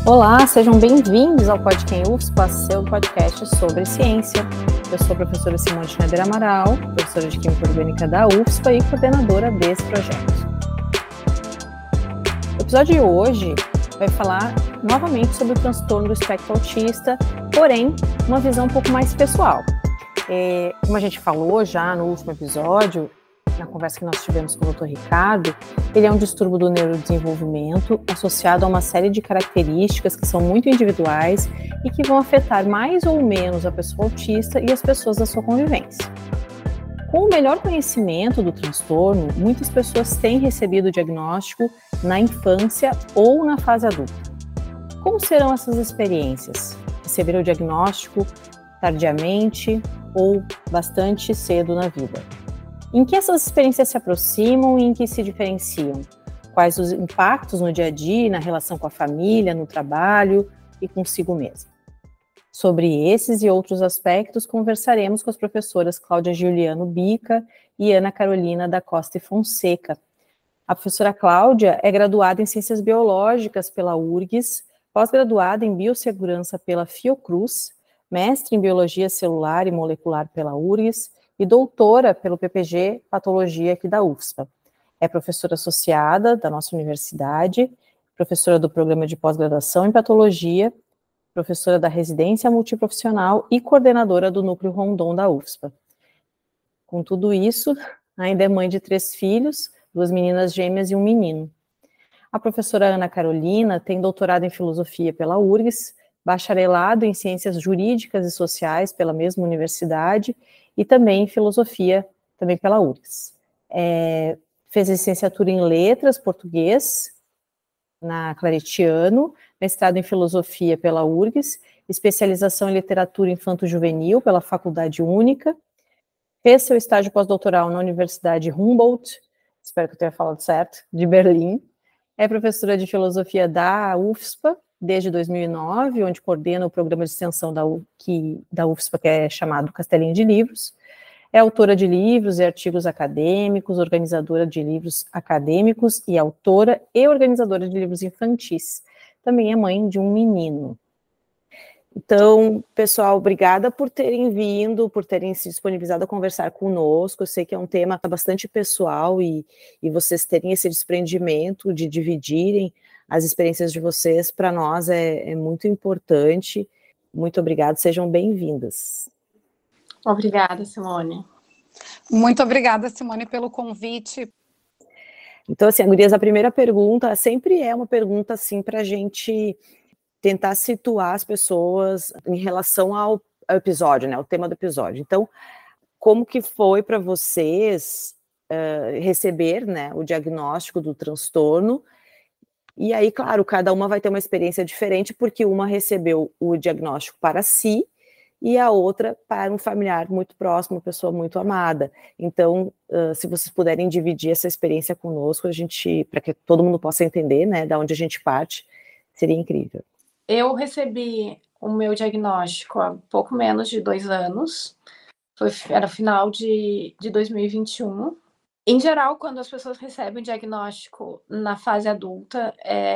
Olá, sejam bem-vindos ao Podcast UFSPA, seu podcast sobre ciência. Eu sou a professora Simone Schneider Amaral, professora de Química Orgânica da UFSPA e coordenadora desse projeto. O episódio de hoje vai falar novamente sobre o transtorno do espectro autista, porém, uma visão um pouco mais pessoal. Como a gente falou já no último episódio, na conversa que nós tivemos com o Dr. Ricardo, ele é um distúrbio do neurodesenvolvimento associado a uma série de características que são muito individuais e que vão afetar mais ou menos a pessoa autista e as pessoas da sua convivência. Com o melhor conhecimento do transtorno, muitas pessoas têm recebido o diagnóstico na infância ou na fase adulta. Como serão essas experiências? Receber o diagnóstico tardiamente ou bastante cedo na vida? Em que essas experiências se aproximam e em que se diferenciam? Quais os impactos no dia a dia, na relação com a família, no trabalho e consigo mesmo? Sobre esses e outros aspectos, conversaremos com as professoras Cláudia Giuliano Bica e Ana Carolina da Costa e Fonseca. A professora Cláudia é graduada em Ciências Biológicas pela URGS, pós-graduada em Biossegurança pela Fiocruz, mestre em Biologia Celular e Molecular pela URGS, e doutora pelo PPG Patologia aqui da UFSPA. É professora associada da nossa universidade, professora do programa de pós-graduação em Patologia, professora da residência multiprofissional e coordenadora do Núcleo Rondon da UFSPA. Com tudo isso, ainda é mãe de 3 filhos, 2 meninas gêmeas e um menino. A professora Ana Carolina tem doutorado em Filosofia pela URGS, bacharelado em Ciências Jurídicas e Sociais pela mesma universidade e também em Filosofia, também pela URGS. Fez licenciatura em Letras, Português, na Claretiano, mestrado em Filosofia pela URGS, especialização em Literatura Infanto-Juvenil pela Faculdade Única, fez seu estágio pós-doutoral na Universidade Humboldt, espero que eu tenha falado certo, de Berlim, é professora de Filosofia da UFSPA, desde 2009, onde coordena o programa de extensão da UFSPA, que é chamado Castelinho de Livros. É autora de livros e artigos acadêmicos, organizadora de livros acadêmicos e autora e organizadora de livros infantis. Também é mãe de um menino. Então, pessoal, obrigada por terem vindo, por terem se disponibilizado a conversar conosco. Eu sei que é um tema bastante pessoal e vocês terem esse desprendimento de dividirem as experiências de vocês, para nós é muito importante. Muito obrigada, sejam bem-vindas. Obrigada, Simone. Muito obrigada, Simone, pelo convite. Então, assim, gurias, a primeira pergunta sempre é uma pergunta, assim, para a gente tentar situar as pessoas em relação ao episódio, né, o tema do episódio. Então, como que foi para vocês receber, né, o diagnóstico do transtorno? E aí, claro, cada uma vai ter uma experiência diferente, porque uma recebeu o diagnóstico para si e a outra para um familiar muito próximo, uma pessoa muito amada. Então, se vocês puderem dividir essa experiência conosco, para que todo mundo possa entender, né, da onde a gente parte, seria incrível. Eu recebi o meu diagnóstico há pouco menos de 2 anos, era final de 2021. Em geral, quando as pessoas recebem o diagnóstico na fase adulta,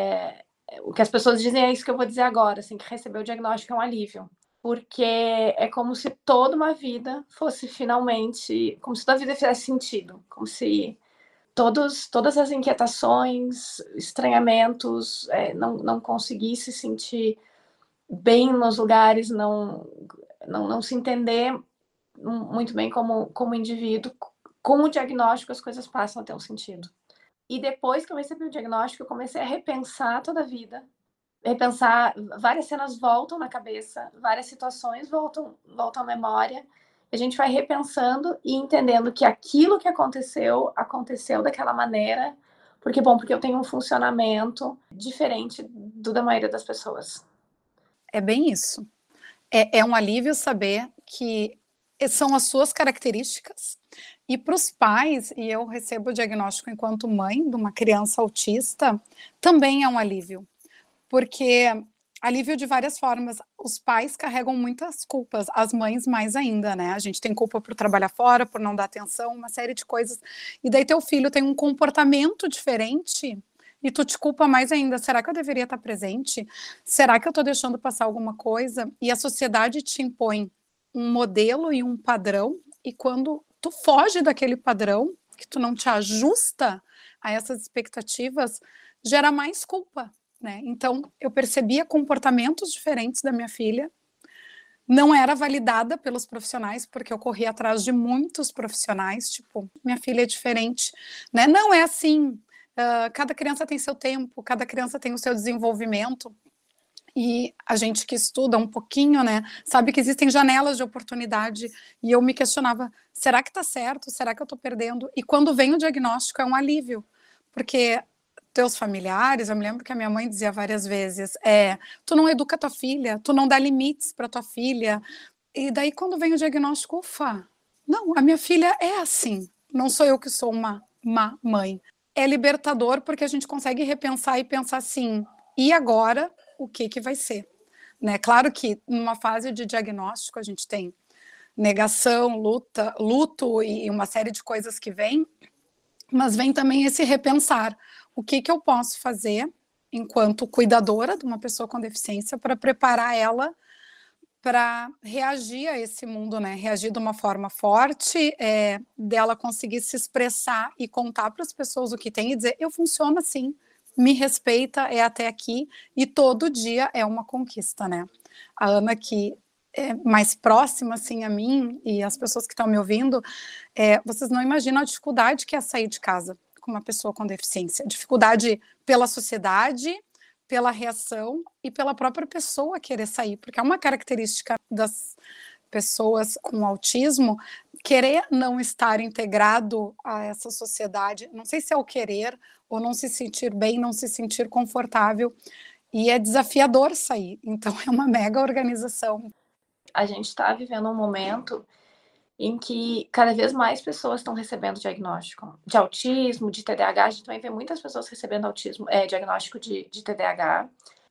o que as pessoas dizem é isso que eu vou dizer agora, assim, que receber o diagnóstico é um alívio. Porque é como se toda uma vida fosse finalmente, como se toda a vida fizesse sentido, como se todas as inquietações, estranhamentos, não conseguisse se sentir bem nos lugares, não se entender muito bem como indivíduo. Com o diagnóstico, as coisas passam a ter um sentido. E depois que eu recebi o diagnóstico, eu comecei a repensar toda a vida. Repensar, várias cenas voltam na cabeça, várias situações voltam à memória. A gente vai repensando e entendendo que aquilo que aconteceu daquela maneira, porque eu tenho um funcionamento diferente do da maioria das pessoas. É bem isso. É um alívio saber que são as suas características. E para os pais, e eu recebo o diagnóstico enquanto mãe de uma criança autista, também é um alívio. Porque alívio de várias formas. Os pais carregam muitas culpas, as mães mais ainda, né? A gente tem culpa por trabalhar fora, por não dar atenção, uma série de coisas. E daí teu filho tem um comportamento diferente, e tu te culpa mais ainda. Será que eu deveria estar presente? Será que eu estou deixando passar alguma coisa? E a sociedade te impõe um modelo e um padrão, e quando tu foge daquele padrão, que tu não te ajusta a essas expectativas, gera mais culpa, né? Então, eu percebia comportamentos diferentes da minha filha, não era validada pelos profissionais, porque eu corria atrás de muitos profissionais, tipo, minha filha é diferente, né? Não é assim, cada criança tem seu tempo, cada criança tem o seu desenvolvimento, e a gente que estuda um pouquinho, né, sabe que existem janelas de oportunidade, e eu me questionava, será que tá certo? Será que eu tô perdendo? E quando vem o diagnóstico é um alívio, porque teus familiares, eu me lembro que a minha mãe dizia várias vezes, tu não educa tua filha, tu não dá limites para tua filha, e daí quando vem o diagnóstico, ufa, não, a minha filha é assim, não sou eu que sou uma má mãe. É libertador porque a gente consegue repensar e pensar assim, e agora o que vai ser? Né? Claro que numa fase de diagnóstico a gente tem negação, luto e uma série de coisas que vem, mas vem também esse repensar. O que eu posso fazer enquanto cuidadora de uma pessoa com deficiência para preparar ela para reagir a esse mundo, né? Reagir de uma forma forte, dela conseguir se expressar e contar para as pessoas o que tem e dizer, eu funciono assim, me respeita, é até aqui, e todo dia é uma conquista, né? A Ana, que é mais próxima, assim, a mim, e as pessoas que estão me ouvindo, vocês não imaginam a dificuldade que é sair de casa com uma pessoa com deficiência. Dificuldade pela sociedade, pela reação e pela própria pessoa querer sair, porque é uma característica das pessoas com autismo querer não estar integrado a essa sociedade, não sei se é o querer ou não se sentir bem, não se sentir confortável, e é desafiador sair, então é uma mega organização. A gente está vivendo um momento em que cada vez mais pessoas estão recebendo diagnóstico de autismo, de TDAH. A gente também vê muitas pessoas recebendo diagnóstico de TDAH.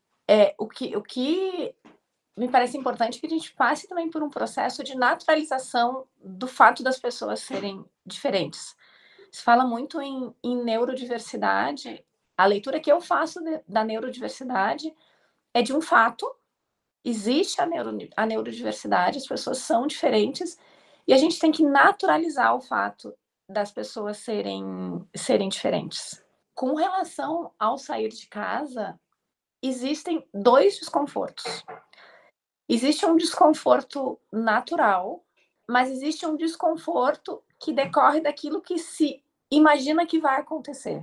O que me parece importante que a gente passe também por um processo de naturalização do fato das pessoas serem diferentes. Se fala muito em neurodiversidade. A leitura que eu faço da neurodiversidade é de um fato. Existe a neurodiversidade, as pessoas são diferentes, e a gente tem que naturalizar o fato das pessoas serem diferentes. Com relação ao sair de casa, existem dois desconfortos. Existe um desconforto natural, mas existe um desconforto que decorre daquilo que se imagina que vai acontecer.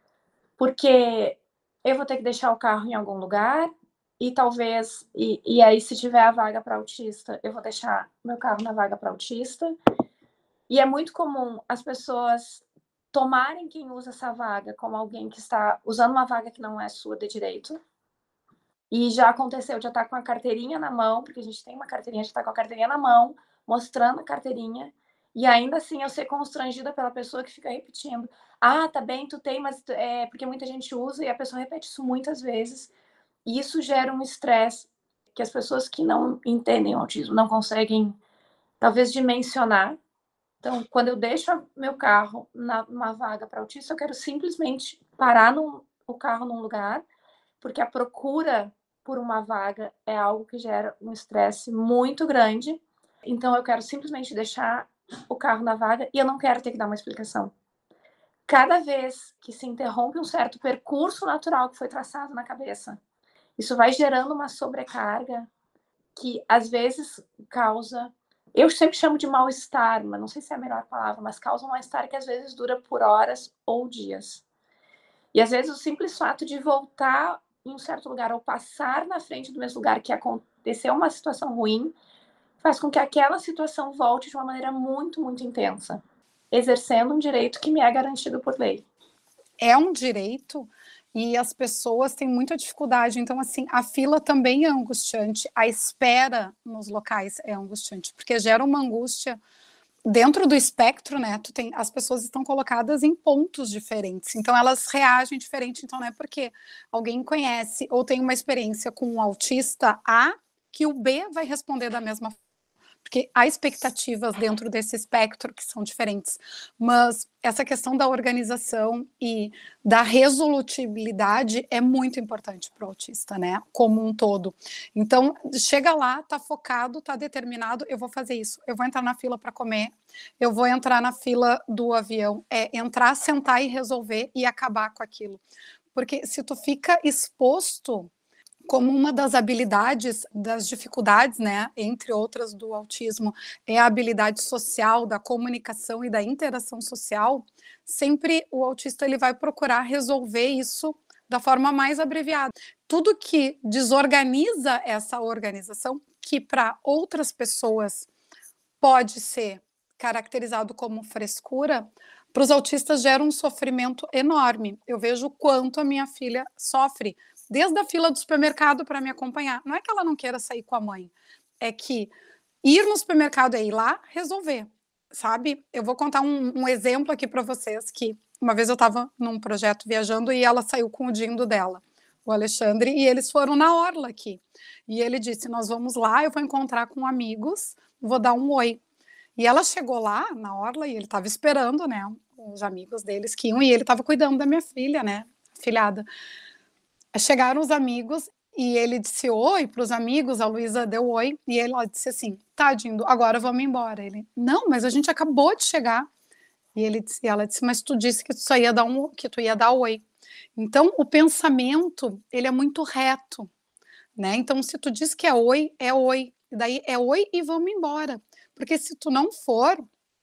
Porque eu vou ter que deixar o carro em algum lugar, e talvez, e aí se tiver a vaga para autista, eu vou deixar meu carro na vaga para autista. E é muito comum as pessoas tomarem quem usa essa vaga como alguém que está usando uma vaga que não é sua de direito. E já aconteceu de eu estar com a carteirinha na mão, porque a gente tem uma carteirinha, de estar com a carteirinha na mão, mostrando a carteirinha, e ainda assim eu ser constrangida pela pessoa que fica repetindo. Ah, tá bem, tu tem, mas porque muita gente usa, e a pessoa repete isso muitas vezes. E isso gera um estresse que as pessoas que não entendem o autismo não conseguem, talvez, dimensionar. Então, quando eu deixo meu carro numa vaga para autista, eu quero simplesmente parar o carro num lugar, porque a procura por uma vaga é algo que gera um estresse muito grande. Então, eu quero simplesmente deixar o carro na vaga e eu não quero ter que dar uma explicação. Cada vez que se interrompe um certo percurso natural que foi traçado na cabeça, isso vai gerando uma sobrecarga que, às vezes, causa... Eu sempre chamo de mal-estar, mas não sei se é a melhor palavra, mas causa um mal-estar que, às vezes, dura por horas ou dias. E, às vezes, o simples fato de voltar em um certo lugar ou passar na frente do mesmo lugar que aconteceu uma situação ruim faz com que aquela situação volte de uma maneira muito, muito intensa, exercendo um direito que me é garantido por lei. É um direito... E as pessoas têm muita dificuldade, então assim, a fila também é angustiante, a espera nos locais é angustiante, porque gera uma angústia dentro do espectro, né, as pessoas estão colocadas em pontos diferentes, então elas reagem diferente, então não é porque alguém conhece ou tem uma experiência com um autista A, que o B vai responder da mesma forma. porque há expectativas dentro desse espectro que são diferentes, mas essa questão da organização e da resolutibilidade é muito importante para o autista, né, como um todo. Então, chega lá, tá focado, tá determinado, eu vou fazer isso, eu vou entrar na fila para comer, eu vou entrar na fila do avião, entrar, sentar e resolver e acabar com aquilo. Porque se tu fica exposto como uma das habilidades, das dificuldades, né, entre outras do autismo, é a habilidade social, da comunicação e da interação social, sempre o autista ele vai procurar resolver isso da forma mais abreviada. Tudo que desorganiza essa organização, que para outras pessoas pode ser caracterizado como frescura, para os autistas gera um sofrimento enorme. Eu vejo o quanto a minha filha sofre, desde a fila do supermercado para me acompanhar. Não é que ela não queira sair com a mãe, é que ir no supermercado é ir lá resolver, sabe? Eu vou contar um exemplo aqui para vocês, que uma vez eu estava num projeto viajando e ela saiu com o dindo dela, o Alexandre, e eles foram na orla aqui. E ele disse, nós vamos lá, eu vou encontrar com amigos, vou dar um oi. E ela chegou lá na orla e ele estava esperando, né, os amigos deles que iam, e ele estava cuidando da minha filha, né, filhada. Chegaram os amigos e ele disse oi para os amigos, a Luísa deu oi, e ela disse assim, tadinho, agora vamos embora. Ele, não, mas a gente acabou de chegar. E ela disse, mas tu disse que tu só ia dar que tu ia dar oi. Então, o pensamento, ele é muito reto, né? Então, se tu diz que é oi, e daí é oi e vamos embora. Porque se tu não for,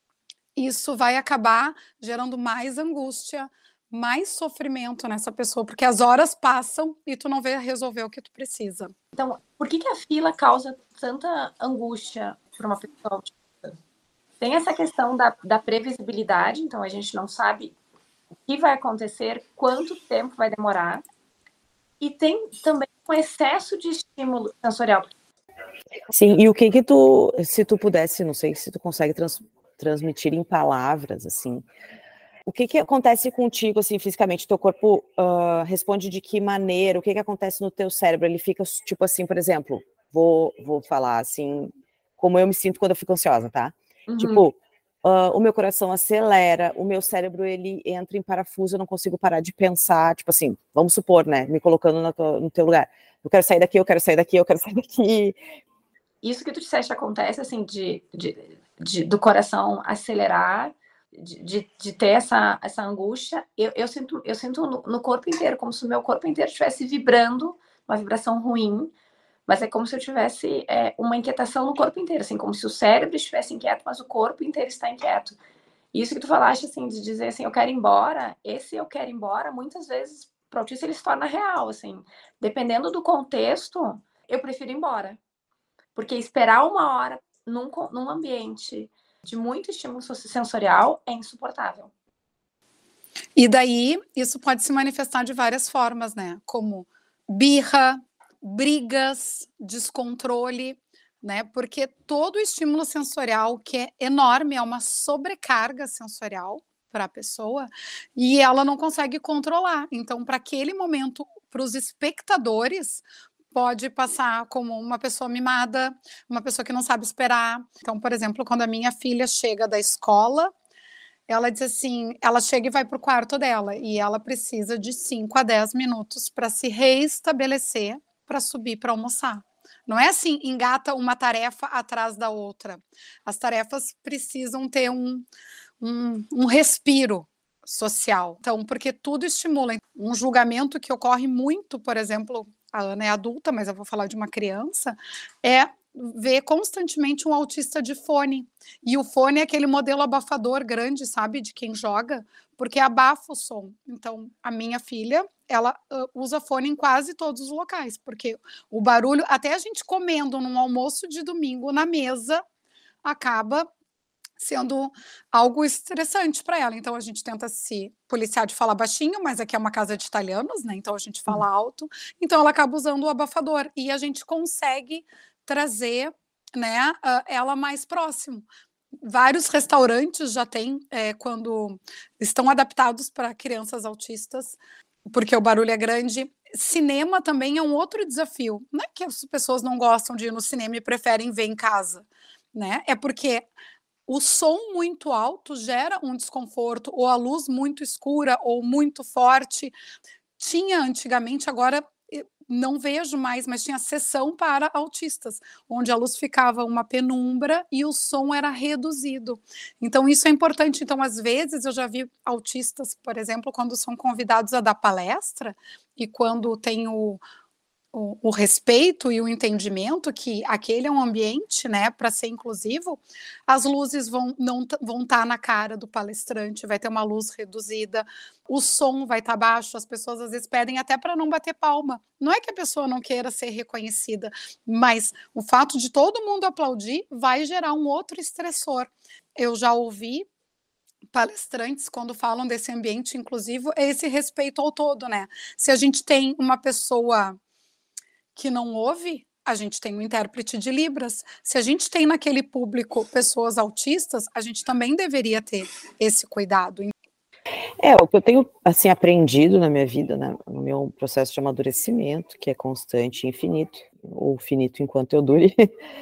isso vai acabar gerando mais angústia, mais sofrimento nessa pessoa, porque as horas passam e tu não vê resolver o que tu precisa. Então, por que a fila causa tanta angústia para uma pessoa autista? Tem essa questão da previsibilidade, então a gente não sabe o que vai acontecer, quanto tempo vai demorar, e tem também um excesso de estímulo sensorial. Sim, e o que tu, se tu pudesse, não sei se tu consegue transmitir em palavras, assim, o que acontece contigo, assim, fisicamente? Teu corpo responde de que maneira? O que acontece no teu cérebro? Ele fica, tipo assim, por exemplo, vou falar, assim, como eu me sinto quando eu fico ansiosa, tá? Uhum. Tipo, o meu coração acelera, o meu cérebro, ele entra em parafuso, eu não consigo parar de pensar, tipo assim, vamos supor, né, me colocando no teu lugar. Eu quero sair daqui, eu quero sair daqui, eu quero sair daqui. Isso que tu disseste acontece, assim, do coração acelerar, de ter essa angústia, eu sinto no corpo inteiro, como se o meu corpo inteiro estivesse vibrando, uma vibração ruim, mas é como se eu tivesse uma inquietação no corpo inteiro, assim, como se o cérebro estivesse inquieto, mas o corpo inteiro está inquieto. Isso que tu falaste, assim, de dizer assim, eu quero ir embora, esse eu quero ir embora, muitas vezes, para o autista, ele se torna real, assim. Dependendo do contexto, eu prefiro ir embora. Porque esperar uma hora num ambiente de muito estímulo sensorial é insuportável. E daí, isso pode se manifestar de várias formas, né? Como birra, brigas, descontrole, né? Porque todo estímulo sensorial, que é enorme, é uma sobrecarga sensorial para a pessoa, e ela não consegue controlar. Então, para aquele momento, para os espectadores, pode passar como uma pessoa mimada, uma pessoa que não sabe esperar. Então, por exemplo, quando a minha filha chega da escola, ela diz assim, ela chega e vai para o quarto dela, e ela precisa de 5 a 10 minutos para se reestabelecer, para subir para almoçar. Não é assim, engata uma tarefa atrás da outra. As tarefas precisam ter um respiro social. Então, porque tudo estimula. Um julgamento que ocorre muito, por exemplo, a Ana é adulta, mas eu vou falar de uma criança, é ver constantemente um autista de fone. E o fone é aquele modelo abafador grande, sabe, de quem joga, porque abafa o som. Então, a minha filha, ela usa fone em quase todos os locais, porque o barulho, até a gente comendo num almoço de domingo na mesa, acaba sendo algo estressante para ela. Então, a gente tenta se policiar de falar baixinho, mas aqui é uma casa de italianos, né? Então, a gente fala alto. Então, ela acaba usando o abafador. E a gente consegue trazer, né, ela mais próximo. Vários restaurantes já têm, quando estão adaptados para crianças autistas, porque o barulho é grande. Cinema também é um outro desafio. Não é que as pessoas não gostam de ir no cinema e preferem ver em casa. né? É porque o som muito alto gera um desconforto, ou a luz muito escura ou muito forte. Tinha antigamente, agora não vejo mais, mas tinha sessão para autistas, onde a luz ficava uma penumbra e o som era reduzido. Então, isso é importante. Então, às vezes, eu já vi autistas, por exemplo, quando são convidados a dar palestra, e quando tem o respeito e o entendimento que aquele é um ambiente, né, para ser inclusivo, as luzes vão estar na cara do palestrante, vai ter uma luz reduzida, o som vai estar baixo, as pessoas às vezes pedem até para não bater palma. Não é que a pessoa não queira ser reconhecida, mas o fato de todo mundo aplaudir vai gerar um outro estressor. Eu já ouvi palestrantes, quando falam desse ambiente inclusivo, é esse respeito ao todo, né? Se a gente tem uma pessoa que não ouve, a gente tem um intérprete de Libras. Se a gente tem naquele público pessoas autistas, a gente também deveria ter esse cuidado. O que eu tenho assim aprendido na minha vida, né, no meu processo de amadurecimento, que é constante e infinito, ou finito enquanto eu dure,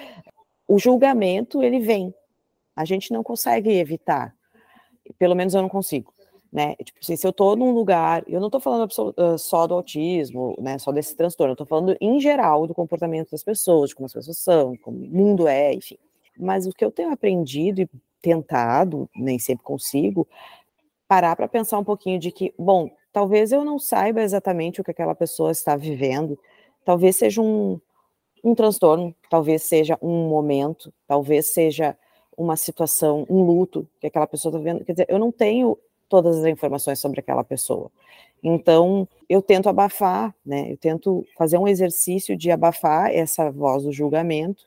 o julgamento, ele vem. A gente não consegue evitar. Pelo menos eu não consigo. Né? Tipo assim, se eu tô num lugar, eu não tô falando só do autismo, né, só desse transtorno, eu tô falando em geral do comportamento das pessoas, de como as pessoas são, como o mundo é, enfim. Mas o que eu tenho aprendido e tentado, nem sempre consigo, parar para pensar um pouquinho de que, bom, talvez eu não saiba exatamente o que aquela pessoa está vivendo, talvez seja um transtorno, talvez seja um momento, talvez seja uma situação, um luto que aquela pessoa está vivendo, quer dizer, eu não tenho todas as informações sobre aquela pessoa. Então, eu tento abafar, né? Eu tento fazer um exercício de abafar essa voz do julgamento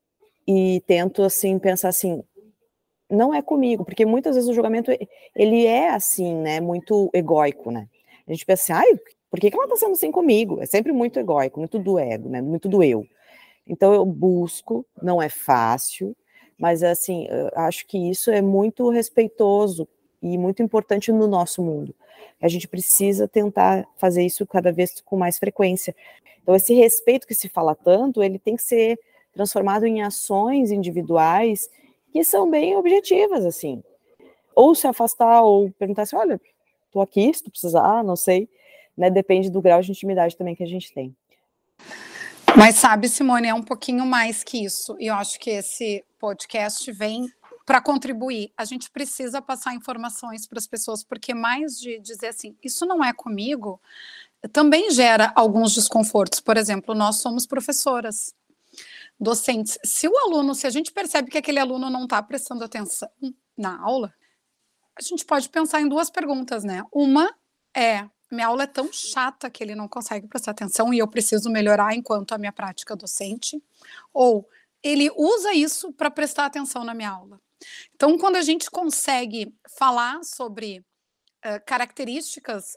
e tento, assim, pensar assim, não é comigo, porque muitas vezes o julgamento, ele é assim, né? Muito egóico, né? A gente pensa assim, por que ela está sendo assim comigo? É sempre muito egóico, muito do ego, né? Muito do eu. Então, eu busco, não é fácil, mas, assim, eu acho que isso é muito respeitoso e muito importante no nosso mundo. A gente precisa tentar fazer isso cada vez com mais frequência. Então, esse respeito que se fala tanto, ele tem que ser transformado em ações individuais que são bem objetivas, assim. Ou se afastar, ou perguntar assim, olha, tô aqui, se tu precisar, não sei, né? Depende do grau de intimidade também que a gente tem. Mas sabe, Simone, é um pouquinho mais que isso. E eu acho que esse podcast vem para contribuir. A gente precisa passar informações para as pessoas, porque mais de dizer assim, isso não é comigo, também gera alguns desconfortos. Por exemplo, nós somos professoras, docentes. Se a gente percebe que aquele aluno não está prestando atenção na aula, a gente pode pensar em duas perguntas, né? Uma é, minha aula é tão chata que ele não consegue prestar atenção e eu preciso melhorar enquanto a minha prática docente, ou ele usa isso para prestar atenção na minha aula. Então, quando a gente consegue falar sobre características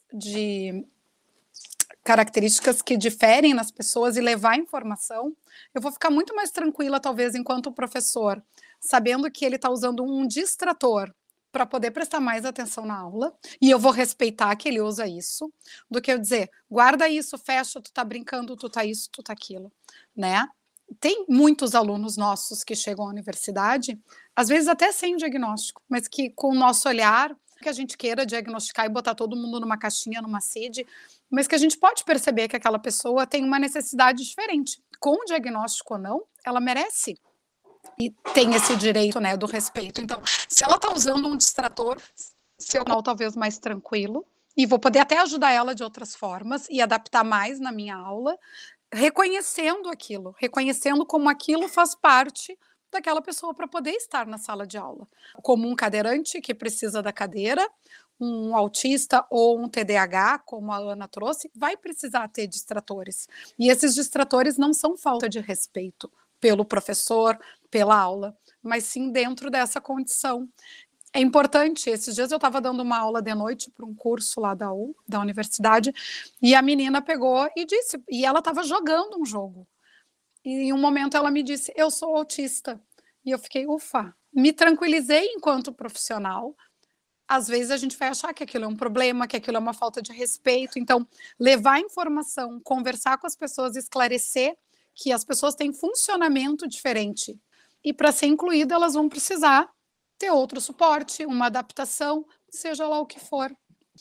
que diferem nas pessoas e levar informação, eu vou ficar muito mais tranquila, talvez, enquanto professor, sabendo que ele está usando um distrator para poder prestar mais atenção na aula, e eu vou respeitar que ele usa isso, do que eu dizer, guarda isso, fecha, tu tá brincando, tu tá isso, tu tá aquilo, né? Tem muitos alunos nossos que chegam à universidade, às vezes até sem diagnóstico, mas que com o nosso olhar, que a gente queira diagnosticar e botar todo mundo numa caixinha, numa CID, mas que a gente pode perceber que aquela pessoa tem uma necessidade diferente. Com diagnóstico ou não, ela merece e tem esse direito, né, do respeito. Então, se ela está usando um distrator, se eu não, talvez mais tranquilo, e vou poder até ajudar ela de outras formas e adaptar mais na minha aula, reconhecendo aquilo, reconhecendo como aquilo faz parte daquela pessoa para poder estar na sala de aula. Como um cadeirante que precisa da cadeira, um autista ou um TDAH, como a Ana trouxe, vai precisar ter distratores. E esses distratores não são falta de respeito pelo professor, pela aula, mas sim dentro dessa condição. É importante, esses dias eu estava dando uma aula de noite para um curso lá da universidade, e a menina pegou e disse, e ela estava jogando um jogo. E em um momento ela me disse, eu sou autista. E eu fiquei, ufa, me tranquilizei enquanto profissional. Às vezes a gente vai achar que aquilo é um problema, que aquilo é uma falta de respeito. Então, levar informação, conversar com as pessoas, esclarecer que as pessoas têm funcionamento diferente E para ser incluída, elas vão precisar ter outro suporte, uma adaptação, seja lá o que for.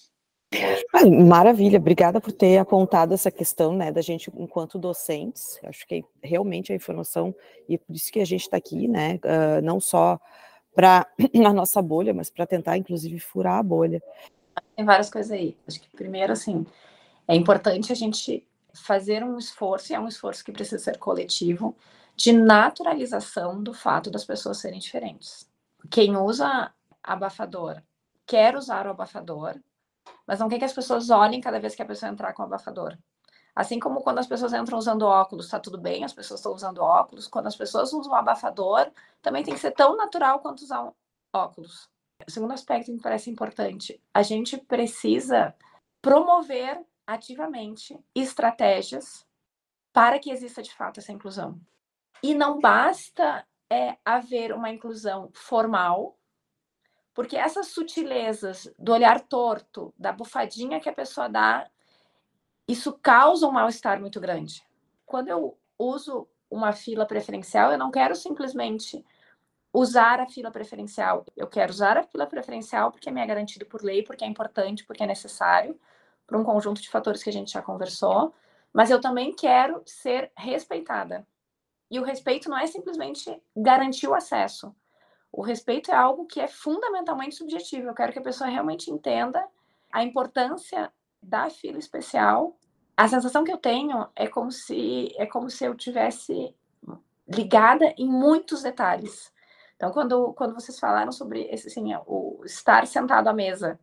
Maravilha, obrigada por ter apontado essa questão, né, da gente enquanto docentes. Acho que realmente a informação, e por isso que a gente está aqui, né, não só para a nossa bolha, mas para tentar, inclusive, furar a bolha. Tem várias coisas aí. Acho que primeiro, assim, é importante a gente fazer um esforço, e é um esforço que precisa ser coletivo, de naturalização do fato das pessoas serem diferentes. Quem usa abafador quer usar o abafador, mas não quer que as pessoas olhem cada vez que a pessoa entrar com o abafador. Assim como quando as pessoas entram usando óculos, tá tudo bem, as pessoas estão usando óculos. Quando as pessoas usam o abafador, também tem que ser tão natural quanto usar óculos. O segundo aspecto que me parece importante, a gente precisa promover ativamente estratégias para que exista de fato essa inclusão. E não basta haver uma inclusão formal, porque essas sutilezas do olhar torto, da bufadinha que a pessoa dá, isso causa um mal-estar muito grande. Quando eu uso uma fila preferencial, eu não quero simplesmente usar a fila preferencial. Eu quero usar a fila preferencial porque me é garantido por lei, porque é importante, porque é necessário, por um conjunto de fatores que a gente já conversou, mas eu também quero ser respeitada. E o respeito não é simplesmente garantir o acesso. O respeito é algo que é fundamentalmente subjetivo. Eu quero que a pessoa realmente entenda a importância da fila especial. A sensação que eu tenho é como se eu tivesse ligada em muitos detalhes. Então, quando vocês falaram sobre esse, assim, o estar sentado à mesa,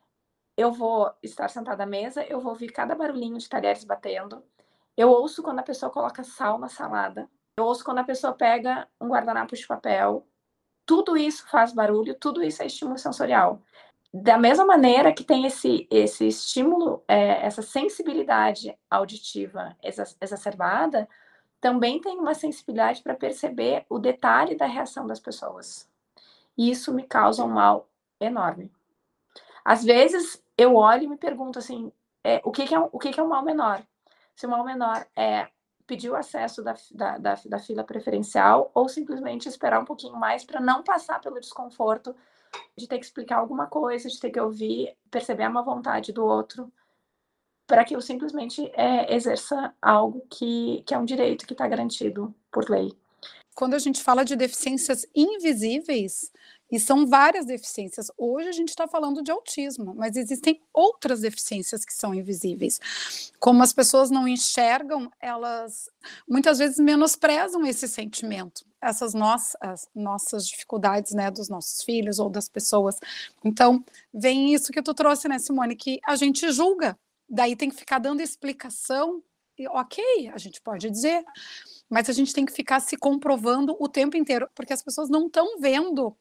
eu vou estar sentada à mesa, eu vou ouvir cada barulhinho de talheres batendo, eu ouço quando a pessoa coloca sal na salada, eu ouço quando a pessoa pega um guardanapo de papel. Tudo isso faz barulho, tudo isso é estímulo sensorial. Da mesma maneira que tem esse estímulo, essa sensibilidade auditiva exacerbada, também tem uma sensibilidade para perceber o detalhe da reação das pessoas. E isso me causa um mal enorme. Às vezes, eu olho e me pergunto assim, o que é um mal menor? Se o mal menor é pedir o acesso da fila preferencial ou simplesmente esperar um pouquinho mais para não passar pelo desconforto de ter que explicar alguma coisa, de ter que ouvir, perceber a má vontade do outro, para que eu simplesmente exerça algo que é um direito que está garantido por lei. Quando a gente fala de deficiências invisíveis, e são várias deficiências, hoje a gente está falando de autismo, mas existem outras deficiências que são invisíveis. Como as pessoas não enxergam, elas muitas vezes menosprezam esse sentimento, essas nossas dificuldades, né, dos nossos filhos ou das pessoas. Então, vem isso que tu trouxe, né, Simone, que a gente julga, daí tem que ficar dando explicação, e ok, a gente pode dizer, mas a gente tem que ficar se comprovando o tempo inteiro, porque as pessoas não estão vendo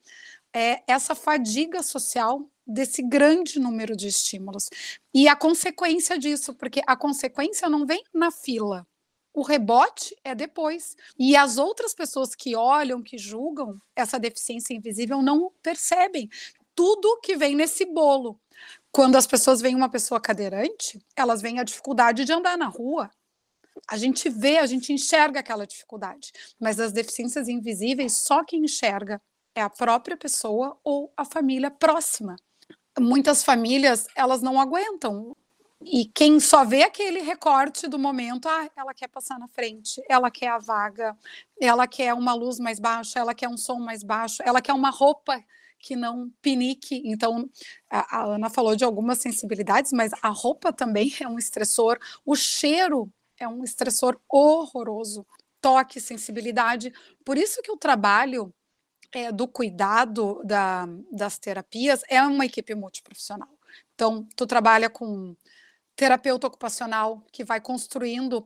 essa fadiga social desse grande número de estímulos. E a consequência disso, porque a consequência não vem na fila, o rebote é depois. E as outras pessoas que olham, que julgam essa deficiência invisível não percebem tudo que vem nesse bolo. Quando as pessoas veem uma pessoa cadeirante, elas veem a dificuldade de andar na rua. A gente vê, a gente enxerga aquela dificuldade, mas as deficiências invisíveis, só quem enxerga é a própria pessoa ou a família próxima. Muitas famílias, elas não aguentam, e quem só vê aquele recorte do momento, ela quer passar na frente, ela quer a vaga, ela quer uma luz mais baixa, ela quer um som mais baixo, ela quer uma roupa que não pinique. Então, a Ana falou de algumas sensibilidades, mas a roupa também é um estressor, o cheiro é um estressor horroroso, toque, sensibilidade. Por isso que o trabalho do cuidado das terapias é uma equipe multiprofissional. Então, tu trabalha com terapeuta ocupacional que vai construindo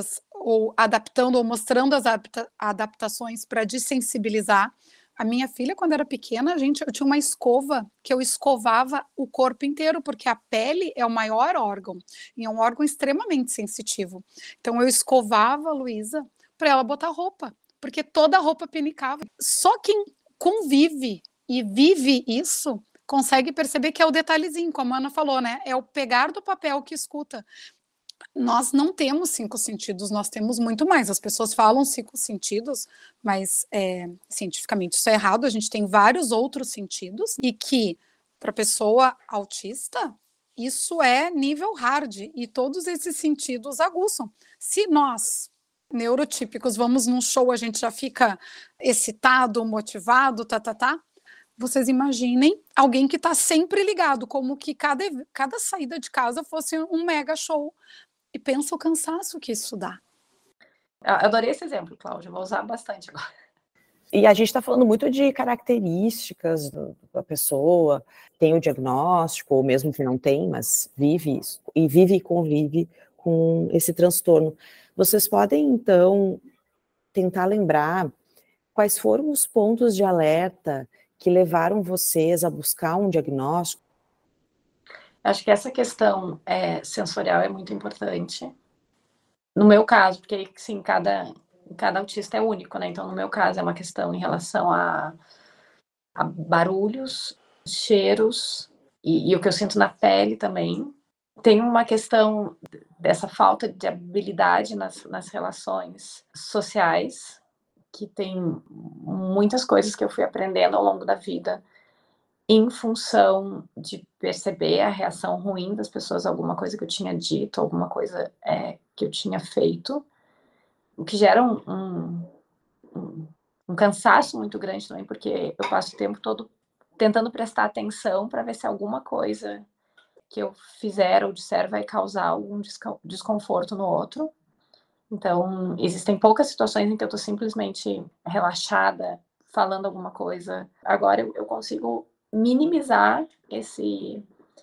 ou adaptando, ou mostrando as adaptações para desensibilizar. A minha filha, quando era pequena, eu tinha uma escova que eu escovava o corpo inteiro, porque a pele é o maior órgão, e é um órgão extremamente sensitivo. Então, eu escovava a Luísa para ela botar roupa, porque toda a roupa pinicava. Só quem convive e vive isso consegue perceber que é o detalhezinho, como a Ana falou, né? É o pegar do papel que escuta. Nós não temos 5 sentidos, nós temos muito mais. As pessoas falam 5 sentidos, mas cientificamente isso é errado. A gente tem vários outros sentidos e que, para pessoa autista, isso é nível hard e todos esses sentidos aguçam. Se nós, neurotípicos, vamos num show, a gente já fica excitado, motivado, vocês imaginem alguém que está sempre ligado, como que cada saída de casa fosse um mega show. E pensa o cansaço que isso dá. Eu adorei esse exemplo, Cláudia, vou usar bastante agora. E a gente está falando muito de características da pessoa, tem o diagnóstico, ou mesmo que não tem, mas vive isso, e vive e convive com esse transtorno. Vocês podem, então, tentar lembrar quais foram os pontos de alerta que levaram vocês a buscar um diagnóstico? Acho que essa questão sensorial é muito importante. No meu caso, porque, sim, cada autista é único, né? Então, no meu caso, é uma questão em relação a barulhos, cheiros e o que eu sinto na pele também. Tem uma questão dessa falta de habilidade nas relações sociais, que tem muitas coisas que eu fui aprendendo ao longo da vida em função de perceber a reação ruim das pessoas a alguma coisa que eu tinha dito, alguma coisa que eu tinha feito, o que gera um cansaço muito grande também, porque eu passo o tempo todo tentando prestar atenção para ver se alguma coisa que eu fizer ou disser vai causar algum desconforto no outro. Então, existem poucas situações em que eu estou simplesmente relaxada, falando alguma coisa. Agora eu consigo minimizar esse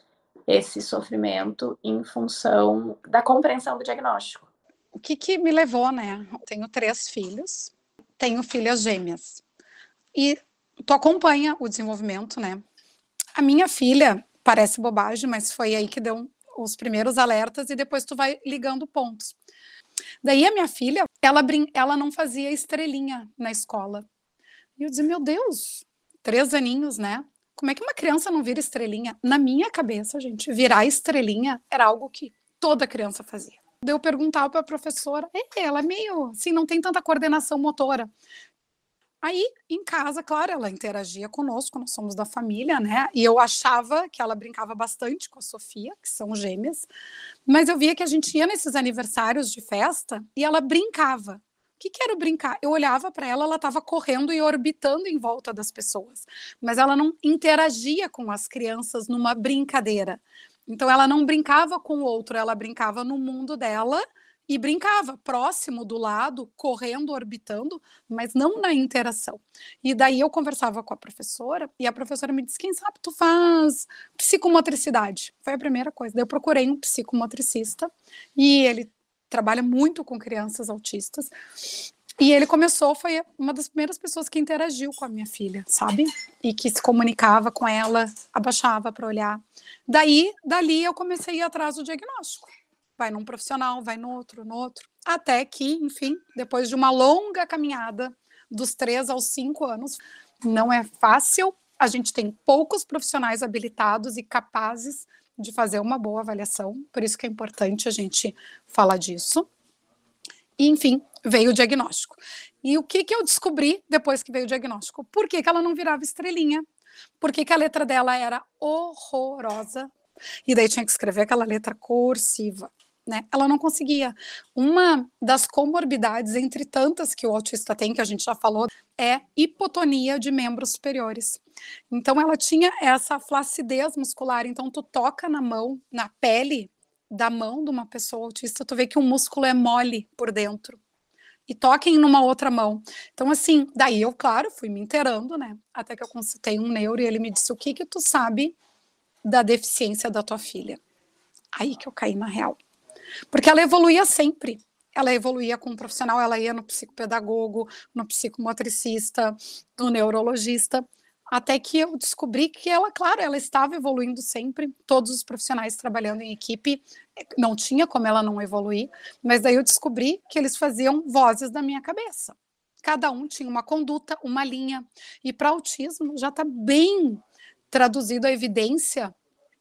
sofrimento em função da compreensão do diagnóstico. O que me levou, né? Eu tenho 3 filhos, tenho filhas gêmeas. E tu acompanha o desenvolvimento, né? A minha filha, parece bobagem, mas foi aí que deu os primeiros alertas e depois tu vai ligando pontos. Daí a minha filha, ela não fazia estrelinha na escola. E eu dizia, meu Deus, 3 aninhos, né? Como é que uma criança não vira estrelinha? Na minha cabeça, gente, virar estrelinha era algo que toda criança fazia. Daí eu perguntava para a professora, ela é meio, assim, não tem tanta coordenação motora. Aí, em casa, claro, ela interagia conosco, nós somos da família, né? E eu achava que ela brincava bastante com a Sofia, que são gêmeas, mas eu via que a gente ia nesses aniversários de festa e ela brincava. O que era o brincar? Eu olhava para ela, ela estava correndo e orbitando em volta das pessoas, mas ela não interagia com as crianças numa brincadeira. Então, ela não brincava com o outro, ela brincava no mundo dela e brincava próximo, do lado, correndo, orbitando, mas não na interação. E daí eu conversava com a professora e a professora me disse, quem sabe tu faz psicomotricidade? Foi a primeira coisa. Daí eu procurei um psicomotricista e ele trabalha muito com crianças autistas. E ele foi uma das primeiras pessoas que interagiu com a minha filha, sabe? E que se comunicava com ela, abaixava para olhar. Dali eu comecei a ir atrás do diagnóstico. Vai num profissional, vai no outro. Até que, enfim, depois de uma longa caminhada, dos 3 aos 5 anos, não é fácil, a gente tem poucos profissionais habilitados e capazes de fazer uma boa avaliação, por isso que é importante a gente falar disso. E, enfim, veio o diagnóstico. E o que eu descobri depois que veio o diagnóstico? Por que ela não virava estrelinha? Por que a letra dela era horrorosa? E daí tinha que escrever aquela letra cursiva, né? Ela não conseguia. Uma das comorbidades, entre tantas que o autista tem, que a gente já falou, é hipotonia de membros superiores. Então ela tinha essa flacidez muscular, então tu toca na mão, na pele da mão de uma pessoa autista, tu vê que o músculo é mole por dentro. E toquem numa outra mão. Então, assim, daí eu, claro, fui me inteirando, né? Até que eu consultei um neuro e ele me disse, o que tu sabe da deficiência da tua filha? Aí que eu caí na real. Porque ela evoluía sempre. Ela evoluía com um profissional, ela ia no psicopedagogo, no psicomotricista, no neurologista, até que eu descobri que ela, claro, ela estava evoluindo sempre, todos os profissionais trabalhando em equipe, não tinha como ela não evoluir, mas daí eu descobri que eles faziam vozes da minha cabeça. Cada um tinha uma conduta, uma linha, e para autismo já está bem traduzido a evidência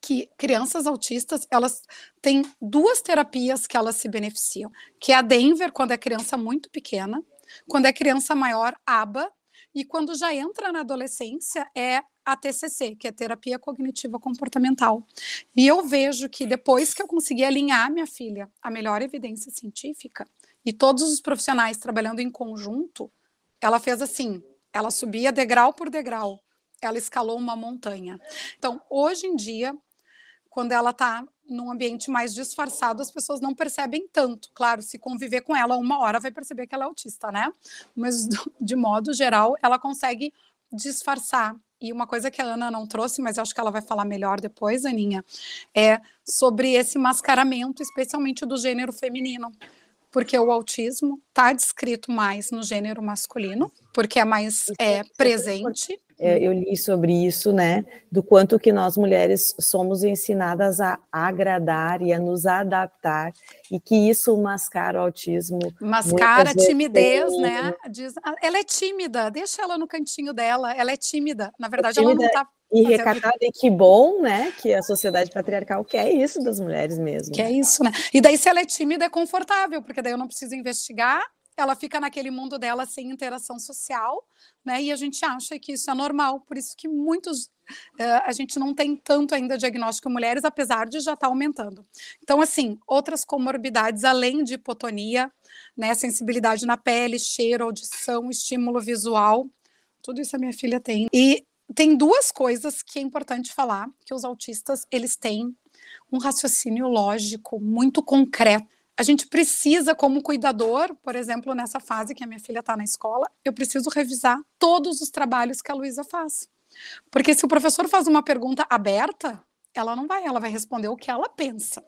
que crianças autistas, elas têm 2 terapias que elas se beneficiam, que é a Denver, quando é criança muito pequena, quando é criança maior, ABA, e quando já entra na adolescência, é a TCC, que é Terapia Cognitiva Comportamental. E eu vejo que depois que eu consegui alinhar minha filha à melhor evidência científica, e todos os profissionais trabalhando em conjunto, ela fez assim, ela subia degrau por degrau, ela escalou uma montanha. Então, hoje em dia, quando ela está num ambiente mais disfarçado, as pessoas não percebem tanto. Claro, se conviver com ela 1 hora, vai perceber que ela é autista, né? Mas, de modo geral, ela consegue disfarçar. E uma coisa que a Ana não trouxe, mas eu acho que ela vai falar melhor depois, Aninha, é sobre esse mascaramento, especialmente do gênero feminino. Porque o autismo está descrito mais no gênero masculino, porque é mais presente. Eu li sobre isso, né, do quanto que nós mulheres somos ensinadas a agradar e a nos adaptar, e que isso mascara o autismo. Mascara a timidez, né? Diz, ela é tímida, deixa ela no cantinho dela, ela é tímida. Na verdade, ela não está... E recatada, e que bom, né, que a sociedade patriarcal quer isso das mulheres mesmo. Quer isso, né? E daí, se ela é tímida, é confortável, porque daí eu não preciso investigar, ela fica naquele mundo dela sem interação social, né? E a gente acha que isso é normal, por isso que muitos... a gente não tem tanto ainda diagnóstico em mulheres, apesar de já estar aumentando. Então, assim, outras comorbidades, além de hipotonia, né, sensibilidade na pele, cheiro, audição, estímulo visual, tudo isso a minha filha tem. E tem 2 coisas que é importante falar, que os autistas, eles têm um raciocínio lógico muito concreto. A gente precisa, como cuidador, por exemplo, nessa fase que a minha filha está na escola, eu preciso revisar todos os trabalhos que a Luísa faz. Porque se o professor faz uma pergunta aberta, ela vai responder o que ela pensa.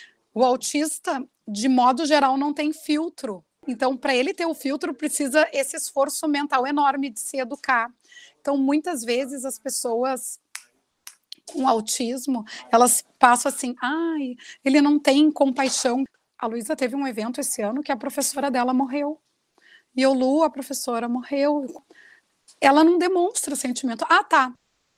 O autista, de modo geral, não tem filtro. Então, para ele ter o filtro, precisa esse esforço mental enorme de se educar. Então, muitas vezes, as pessoas com autismo, elas passam assim, ai, ele não tem compaixão. A Luísa teve um evento esse ano que a professora dela morreu. E o Lu, a professora, morreu. Ela não demonstra sentimento. Ah, tá.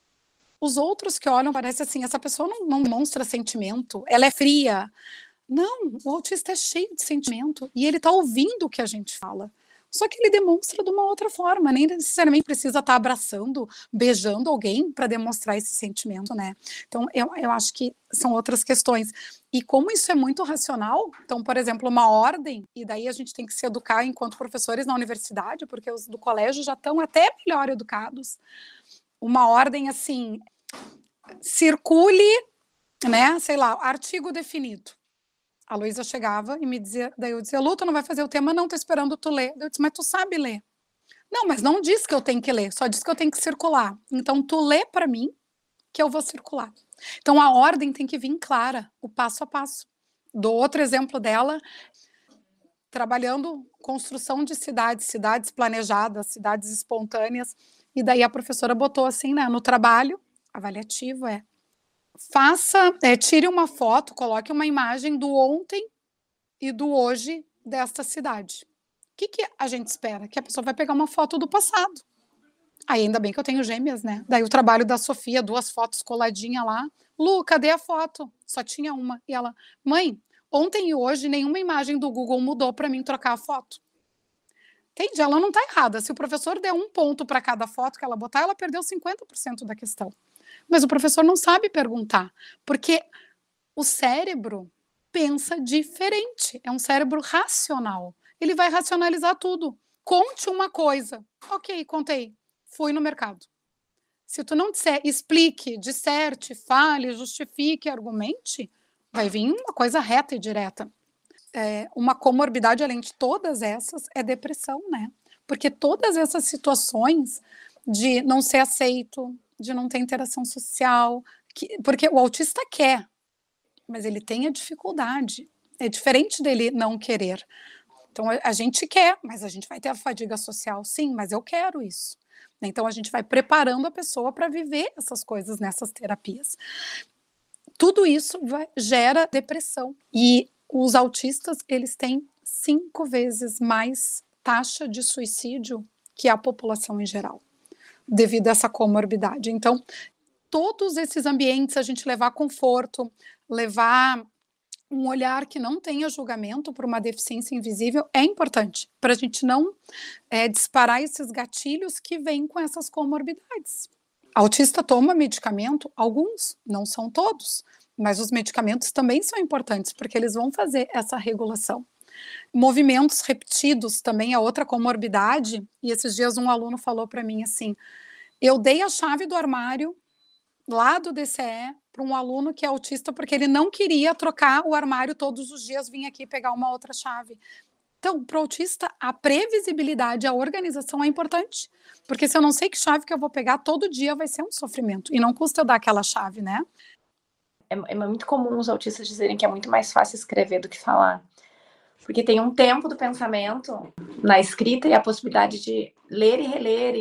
Os outros que olham, parece assim, essa pessoa não demonstra sentimento, ela é fria. Não, o autista é cheio de sentimento e ele está ouvindo o que a gente fala. Só que ele demonstra de uma outra forma, nem necessariamente precisa estar abraçando, beijando alguém para demonstrar esse sentimento, né? Então, eu acho que são outras questões. E como isso é muito racional, então, por exemplo, uma ordem, e daí a gente tem que se educar enquanto professores na universidade, porque os do colégio já estão até melhor educados. Uma ordem assim, circule, né, sei lá, artigo definido. A Luísa chegava e me dizia, daí eu dizia, Lu, tu não vai fazer o tema? Não, tô esperando tu ler. Eu disse, mas tu sabe ler. Não, mas não diz que eu tenho que ler, só diz que eu tenho que circular. Então, tu lê para mim que eu vou circular. Então, a ordem tem que vir clara, o passo a passo. Dou outro exemplo dela, trabalhando construção de cidades, cidades planejadas, cidades espontâneas, e daí a professora botou assim, né, no trabalho, avaliativo tire uma foto, coloque uma imagem do ontem e do hoje desta cidade. O que a gente espera? Que a pessoa vai pegar uma foto do passado. Aí, ainda bem que eu tenho gêmeas, né? Daí o trabalho da Sofia, 2 fotos coladinhas lá. Lu, cadê a foto? Só tinha uma. E ela, mãe, ontem e hoje nenhuma imagem do Google mudou para mim trocar a foto. Entende? Ela não está errada. Se o professor der 1 ponto para cada foto que ela botar, ela perdeu 50% da questão. Mas o professor não sabe perguntar, porque o cérebro pensa diferente, é um cérebro racional. Ele vai racionalizar tudo. Conte uma coisa. Ok, contei. Fui no mercado. Se tu não disser, explique, disserte, fale, justifique, argumente, vai vir uma coisa reta e direta. Uma comorbidade, além de todas essas, é depressão, né? Porque todas essas situações de não ser aceito, de não ter interação social, porque o autista quer, mas ele tem a dificuldade. É diferente dele não querer. Então, a gente quer, mas a gente vai ter a fadiga social, sim, mas eu quero isso. Então, a gente vai preparando a pessoa para viver essas coisas nessas terapias. Tudo isso gera depressão. E os autistas, eles têm 5 vezes mais taxa de suicídio que a população em geral, devido a essa comorbidade. Então, todos esses ambientes a gente levar conforto, levar um olhar que não tenha julgamento por uma deficiência invisível é importante, para a gente não disparar esses gatilhos que vêm com essas comorbidades. Autista toma medicamento, alguns, não são todos, mas os medicamentos também são importantes, porque eles vão fazer essa regulação. Movimentos repetidos também é outra comorbidade, e esses dias um aluno falou para mim assim, eu dei a chave do armário lá do DCE para um aluno que é autista porque ele não queria trocar o armário todos os dias, vir aqui pegar uma outra chave. Então, para o autista, a previsibilidade, a organização é importante, porque se eu não sei que chave que eu vou pegar, todo dia vai ser um sofrimento, e não custa eu dar aquela chave, né? É muito comum os autistas dizerem que é muito mais fácil escrever do que falar, porque tem um tempo do pensamento na escrita e a possibilidade de ler e reler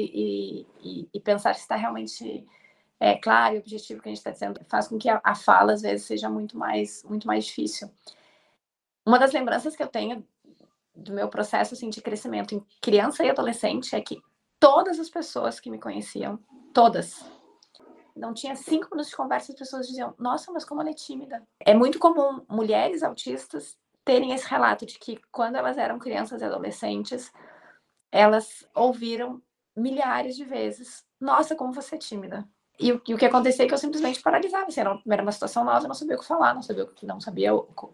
e pensar se está realmente claro e objetivo que a gente está dizendo, faz com que a fala, às vezes, seja muito mais difícil. Uma das lembranças que eu tenho do meu processo assim, de crescimento em criança e adolescente é que todas as pessoas que me conheciam, todas, não tinha 5 minutos de conversa, as pessoas diziam, nossa, mas como ela é tímida. É muito comum mulheres autistas terem esse relato de que quando elas eram crianças e adolescentes, elas ouviram milhares de vezes, nossa, como você é tímida. E o que acontecia é que eu simplesmente paralisava, assim, era uma situação nova, eu não sabia o que falar, não sabia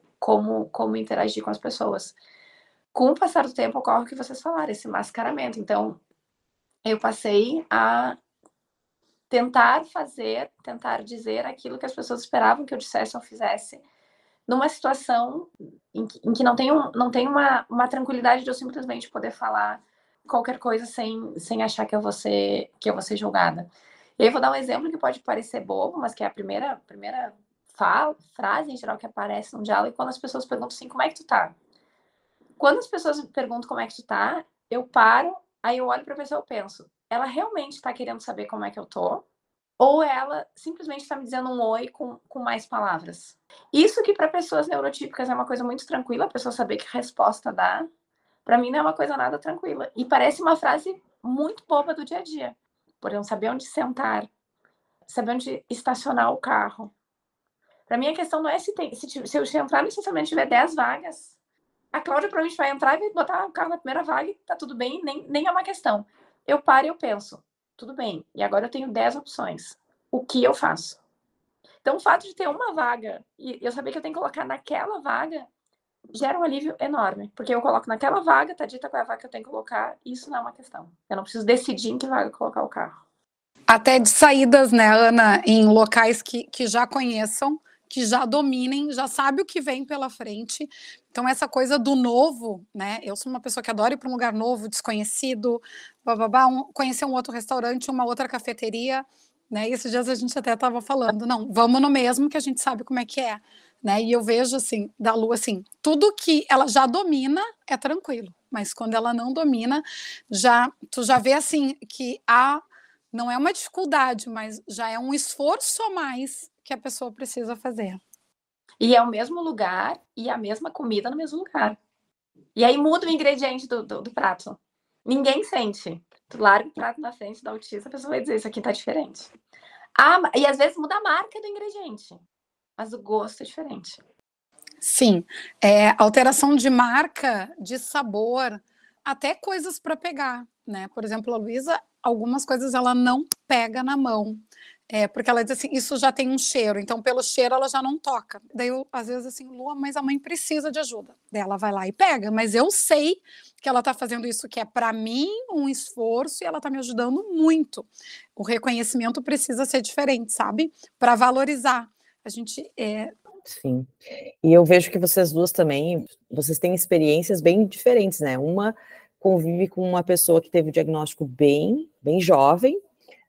como interagir com as pessoas. Com o passar do tempo, ocorre o que vocês falaram, esse mascaramento. Então, eu passei a tentar dizer aquilo que as pessoas esperavam que eu dissesse ou fizesse, numa situação em que não tem uma tranquilidade de eu simplesmente poder falar qualquer coisa sem achar que eu vou ser julgada. E aí eu vou dar um exemplo que pode parecer bobo, mas que é a primeira frase, em geral, que aparece num diálogo, quando as pessoas perguntam assim, como é que tu tá? Quando as pessoas me perguntam como é que tu tá, eu paro, aí eu olho pra pessoa e penso, ela realmente tá querendo saber como é que eu tô? Ou ela simplesmente está me dizendo um oi com mais palavras? Isso que para pessoas neurotípicas é uma coisa muito tranquila, a pessoa saber que resposta dá, para mim não é uma coisa nada tranquila. E parece uma frase muito boba do dia a dia. Por exemplo, saber onde sentar, saber onde estacionar o carro. Para mim a questão não é se eu entrar no estacionamento e tiver 10 vagas, a Cláudia provavelmente vai entrar e vai botar o carro na primeira vaga e tá tudo bem, nem é uma questão. Eu paro e eu penso, tudo bem, e agora eu tenho 10 opções. O que eu faço? Então, o fato de ter uma vaga e eu saber que eu tenho que colocar naquela vaga gera um alívio enorme. Porque eu coloco naquela vaga, tá dita qual é a vaga que eu tenho que colocar, e isso não é uma questão. Eu não preciso decidir em que vaga colocar o carro. Até de saídas, né, Ana, em locais que já conheçam, que já dominem, já sabe o que vem pela frente. Então, essa coisa do novo, né? Eu sou uma pessoa que adora ir para um lugar novo, desconhecido, conhecer um outro restaurante, uma outra cafeteria, né? E esses dias a gente até estava falando, não, vamos no mesmo que a gente sabe como é que é, né? E eu vejo, assim, da Lu, assim, tudo que ela já domina é tranquilo, mas quando ela não domina, tu já vê, assim, que não é uma dificuldade, mas já é um esforço a mais que a pessoa precisa fazer. E é o mesmo lugar e a mesma comida no mesmo lugar. E aí muda o ingrediente do prato. Ninguém sente. Tu larga o prato na frente da autista, a pessoa vai dizer, isso aqui tá diferente. E às vezes muda a marca do ingrediente, mas o gosto é diferente. Sim, alteração de marca, de sabor, até coisas para pegar, né? Por exemplo, a Luísa, algumas coisas ela não pega na mão. Porque ela diz assim, isso já tem um cheiro, então pelo cheiro ela já não toca. Daí eu, às vezes assim, Lua, mas a mãe precisa de ajuda. Daí ela vai lá e pega, mas eu sei que ela está fazendo isso, que é para mim um esforço e ela está me ajudando muito. O reconhecimento precisa ser diferente, sabe? Para valorizar. A gente... Sim, e eu vejo que vocês duas também, vocês têm experiências bem diferentes, né? Uma convive com uma pessoa que teve o diagnóstico bem jovem,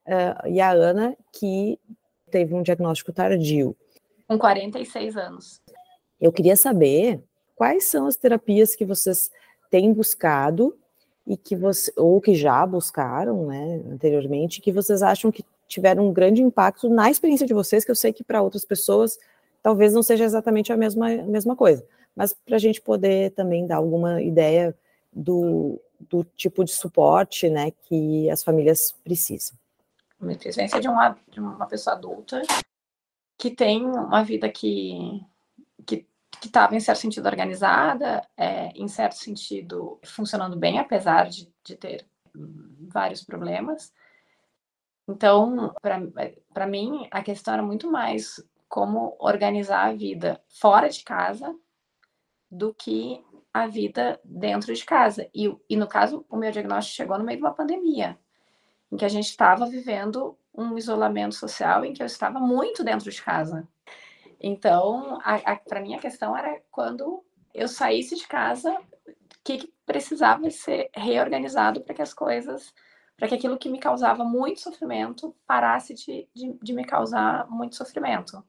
e a Ana, que teve um diagnóstico tardio. Com 46 anos. Eu queria saber quais são as terapias que vocês têm buscado e ou que já buscaram, né, anteriormente, que vocês acham que tiveram um grande impacto na experiência de vocês, que eu sei que para outras pessoas talvez não seja exatamente a mesma coisa, mas para a gente poder também dar alguma ideia do tipo de suporte, né, que as famílias precisam. uma experiência de uma pessoa adulta que tem uma vida que estava, em certo sentido, organizada, em certo sentido, funcionando bem, apesar de ter vários problemas. Então, para mim, a questão era muito mais como organizar a vida fora de casa do que a vida dentro de casa. E no caso, o meu diagnóstico chegou no meio de uma pandemia, em que a gente estava vivendo um isolamento social, em que eu estava muito dentro de casa. Então, para mim, a questão era quando eu saísse de casa, o que precisava ser reorganizado para que as coisas, para que aquilo que me causava muito sofrimento parasse de me causar muito sofrimento.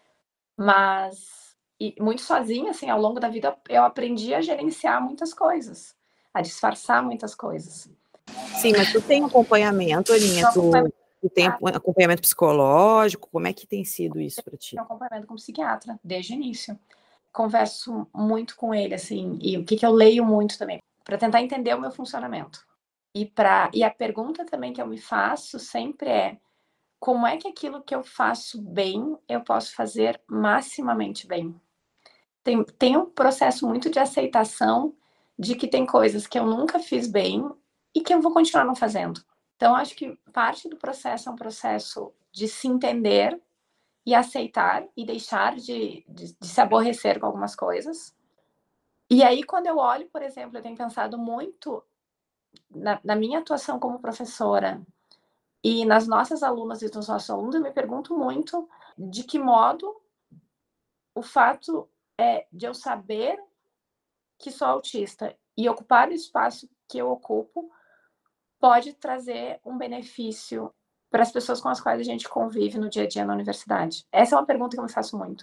Mas, muito sozinha, assim, ao longo da vida, eu aprendi a gerenciar muitas coisas, a disfarçar muitas coisas. Sim, mas tu tem acompanhamento, Aninha? Tu tem acompanhamento psicológico? Como é que tem sido isso para ti? Eu tenho acompanhamento com psiquiatra, desde o início. Converso muito com ele, assim, e o que eu leio muito também, para tentar entender o meu funcionamento. E a pergunta também que eu me faço sempre é: como é que aquilo que eu faço bem, eu posso fazer maximamente bem? Tem um processo muito de aceitação de que tem coisas que eu nunca fiz bem e que eu vou continuar não fazendo. Então, acho que parte do processo é um processo de se entender e aceitar e deixar de se aborrecer com algumas coisas. E aí, quando eu olho, por exemplo, eu tenho pensado muito na minha atuação como professora e nas nossas alunas e nos nossos alunos, eu me pergunto muito de que modo o fato de eu saber que sou autista e ocupar o espaço que eu ocupo pode trazer um benefício para as pessoas com as quais a gente convive no dia a dia na universidade. Essa é uma pergunta que eu me faço muito.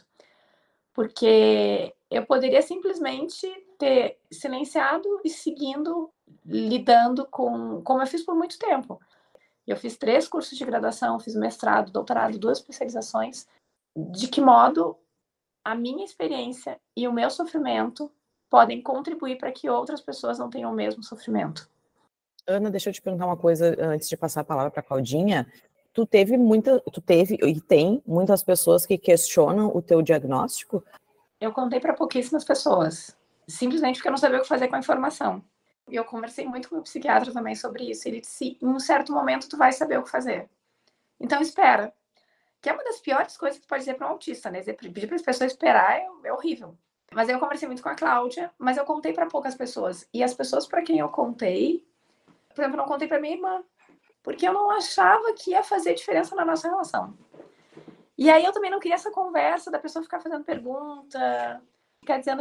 Porque eu poderia simplesmente ter silenciado e seguindo, lidando com... como eu fiz por muito tempo. Eu fiz 3 cursos de graduação, fiz mestrado, doutorado, 2 especializações. De que modo a minha experiência e o meu sofrimento podem contribuir para que outras pessoas não tenham o mesmo sofrimento. Ana, deixa eu te perguntar uma coisa antes de passar a palavra para a Claudinha. Tu teve e tem muitas pessoas que questionam o teu diagnóstico? Eu contei para pouquíssimas pessoas, simplesmente porque eu não sabia o que fazer com a informação. E eu conversei muito com o psiquiatra também sobre isso. Ele disse: em um certo momento tu vai saber o que fazer. Então espera. Que é uma das piores coisas que tu pode dizer para um autista, né? Pedir para as pessoas esperar é horrível. Mas eu conversei muito com a Cláudia, mas eu contei para poucas pessoas. E as pessoas para quem eu contei, por exemplo, eu não contei para minha irmã, porque eu não achava que ia fazer diferença na nossa relação. E aí eu também não queria essa conversa da pessoa ficar fazendo pergunta, ficar dizendo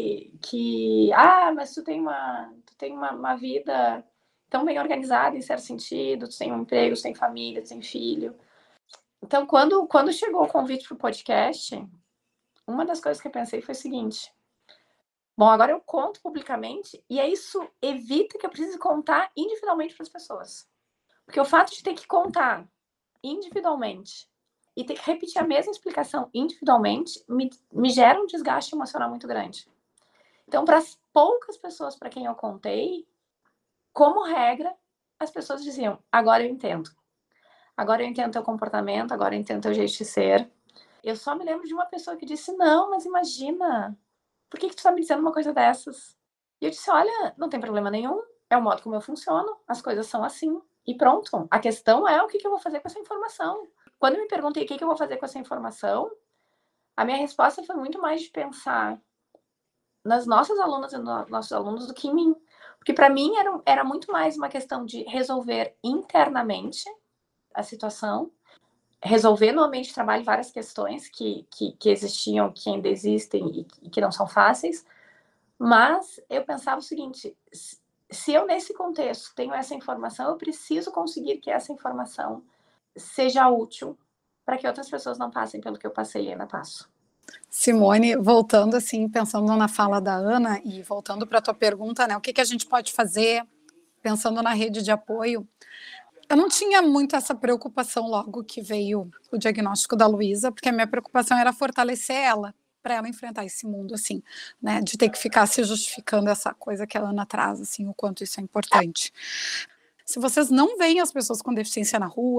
mas tu tem uma vida tão bem organizada em certo sentido, tu tem um emprego, tu tem família, tu tem filho. Então, quando chegou o convite para o podcast, uma das coisas que eu pensei foi o seguinte: bom, agora eu conto publicamente e isso evita que eu precise contar individualmente para as pessoas. Porque o fato de ter que contar individualmente e ter que repetir a mesma explicação individualmente me gera um desgaste emocional muito grande. Então, para as poucas pessoas para quem eu contei, como regra, as pessoas diziam: agora eu entendo. Agora eu entendo teu comportamento, agora eu entendo teu jeito de ser. Eu só me lembro de uma pessoa que disse: não, mas imagina, por que tu tá me dizendo uma coisa dessas? E eu disse: olha, não tem problema nenhum, é o modo como eu funciono, as coisas são assim, e pronto. A questão é o que eu vou fazer com essa informação. Quando eu me perguntei o que eu vou fazer com essa informação, a minha resposta foi muito mais de pensar nas nossas alunas e nos nossos alunos do que em mim. Porque para mim era muito mais uma questão de resolver internamente a situação, resolver no ambiente de trabalho várias questões que existiam, que ainda existem e que não são fáceis, mas eu pensava o seguinte: se eu nesse contexto tenho essa informação, eu preciso conseguir que essa informação seja útil para que outras pessoas não passem pelo que eu passei e ainda passo. Simone, voltando assim, pensando na fala da Ana e voltando para a tua pergunta, né, o que a gente pode fazer, pensando na rede de apoio. Eu não tinha muito essa preocupação logo que veio o diagnóstico da Luísa, porque a minha preocupação era fortalecer ela, para ela enfrentar esse mundo, assim, né, de ter que ficar se justificando essa coisa que a Ana traz, assim, o quanto isso é importante. Se vocês não veem as pessoas com deficiência na rua,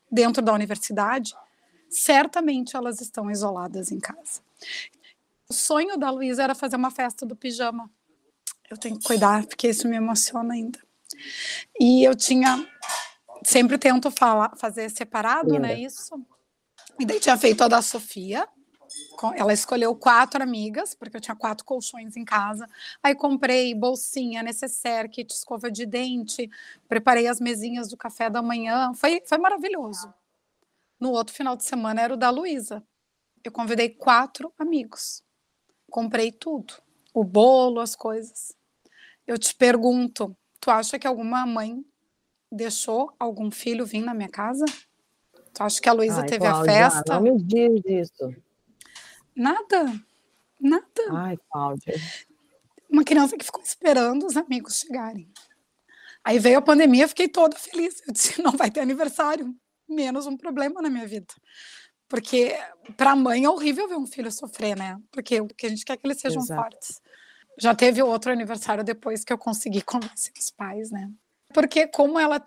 dentro da universidade, certamente elas estão isoladas em casa. O sonho da Luísa era fazer uma festa do pijama. Eu tenho que cuidar, porque isso me emociona ainda. E eu sempre tento fazer separado, Linda. né, isso. E daí tinha feito a da Sofia. Ela escolheu 4 amigas, porque eu tinha 4 colchões em casa. Aí comprei bolsinha, necessaire, kit escova de dente, preparei as mesinhas do café da manhã. Foi maravilhoso. No outro final de semana era o da Luísa. Eu convidei 4 amigos. Comprei tudo. O bolo, as coisas. Eu te pergunto, tu acha que alguma mãe deixou algum filho vir na minha casa? Tu acha que a Luísa teve Cláudia, a festa? não me diz isso. Nada. Ai, Cláudia. Uma criança que ficou esperando os amigos chegarem. Aí veio a pandemia, eu fiquei toda feliz. Eu disse, não vai ter aniversário. Menos um problema na minha vida. Porque para a mãe é horrível ver um filho sofrer, né? Porque a gente quer que eles sejam fortes. Já teve outro aniversário depois que eu consegui convencer os pais, né? Porque como ela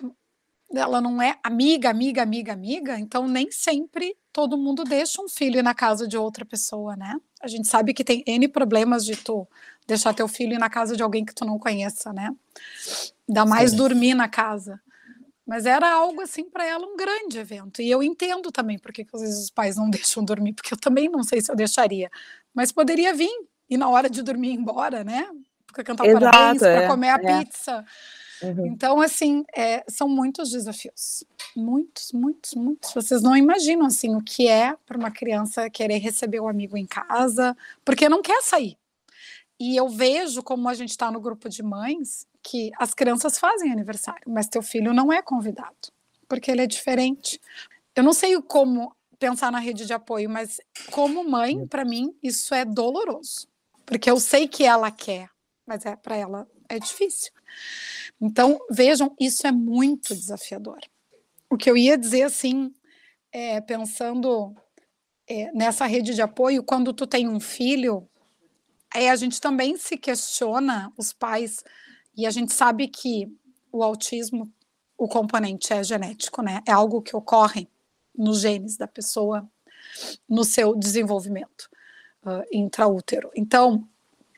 não é amiga, então nem sempre todo mundo deixa um filho ir na casa de outra pessoa, né? A gente sabe que tem N problemas de tu deixar teu filho ir na casa de alguém que tu não conheça, né? Ainda mais dormir na casa. Mas era algo assim para ela um grande evento. E eu entendo também porque às vezes os pais não deixam dormir, porque eu também não sei se eu deixaria. Mas poderia vir e na hora de dormir ir embora, né? Porque cantar parabéns, para comer a pizza. Então, assim, são muitos desafios. Muitos. Vocês não imaginam, assim, o que é para uma criança querer receber o amigo em casa, porque não quer sair. E eu vejo como a gente está no grupo de mães, que as crianças fazem aniversário, mas teu filho não é convidado, porque ele é diferente. Eu não sei como pensar na rede de apoio, mas como mãe, para mim, isso é doloroso. Porque eu sei que ela quer, mas para ela é difícil. Então, vejam, isso é muito desafiador. O que eu ia dizer, assim, pensando nessa rede de apoio, quando tu tem um filho, a gente também se questiona, os pais, e a gente sabe que o autismo, o componente é genético, né? É algo que ocorre nos genes da pessoa, no seu desenvolvimento intraútero. Então,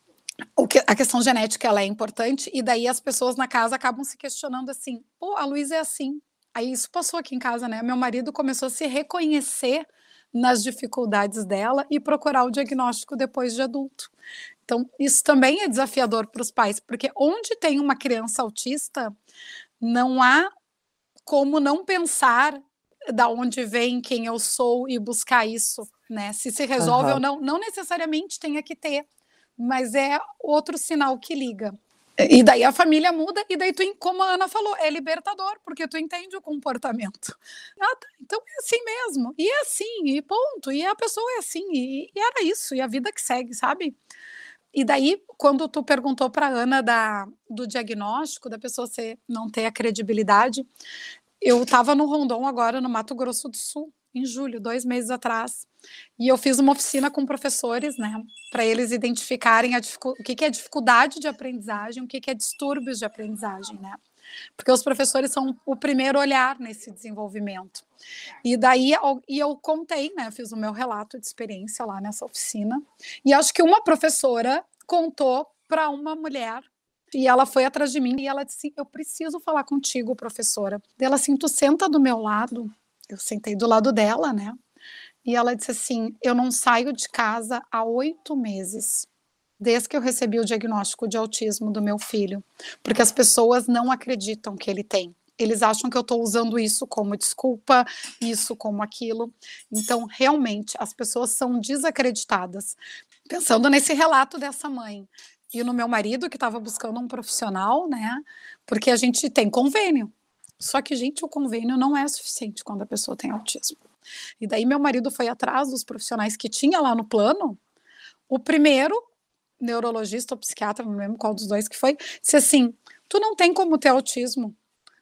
a questão genética ela é importante, e daí as pessoas na casa acabam se questionando assim, pô, a Luísa é assim. Aí isso passou aqui em casa, né? Meu marido começou a se reconhecer nas dificuldades dela e procurar o diagnóstico depois de adulto. Então, isso também é desafiador para os pais, porque onde tem uma criança autista, não há como não pensar da onde vem, quem eu sou e buscar isso, né? Se resolve ou não, não necessariamente tenha que ter, mas é outro sinal que liga. E daí a família muda, e daí tu, como a Ana falou, é libertador, porque tu entende o comportamento. Ah, tá, então é assim mesmo, e é assim, e ponto, e a pessoa é assim, e era isso, e a vida que segue, sabe? E daí, quando tu perguntou para a Ana do diagnóstico, da pessoa não ter a credibilidade, eu estava no Rondon agora, no Mato Grosso do Sul, em julho, 2 meses atrás, e eu fiz uma oficina com professores, né, para eles identificarem o que é dificuldade de aprendizagem, o que é distúrbios de aprendizagem, né, porque os professores são o primeiro olhar nesse desenvolvimento. E daí eu contei, né, fiz o meu relato de experiência lá nessa oficina, e acho que uma professora contou para uma mulher, e ela foi atrás de mim, e ela disse, eu preciso falar contigo, professora. E ela assim, tu senta do meu lado. Eu sentei do lado dela, né? E ela disse assim, eu não saio de casa há 8 meses, desde que eu recebi o diagnóstico de autismo do meu filho, porque as pessoas não acreditam que ele tem. Eles acham que eu estou usando isso como desculpa, isso como aquilo. Então, realmente, as pessoas são desacreditadas. Pensando nesse relato dessa mãe, e no meu marido, que estava buscando um profissional, né? Porque a gente tem convênio. Só que, gente, o convênio não é suficiente quando a pessoa tem autismo. E daí meu marido foi atrás dos profissionais que tinha lá no plano. O primeiro, neurologista ou psiquiatra, não lembro qual dos dois que foi, disse assim, tu não tem como ter autismo.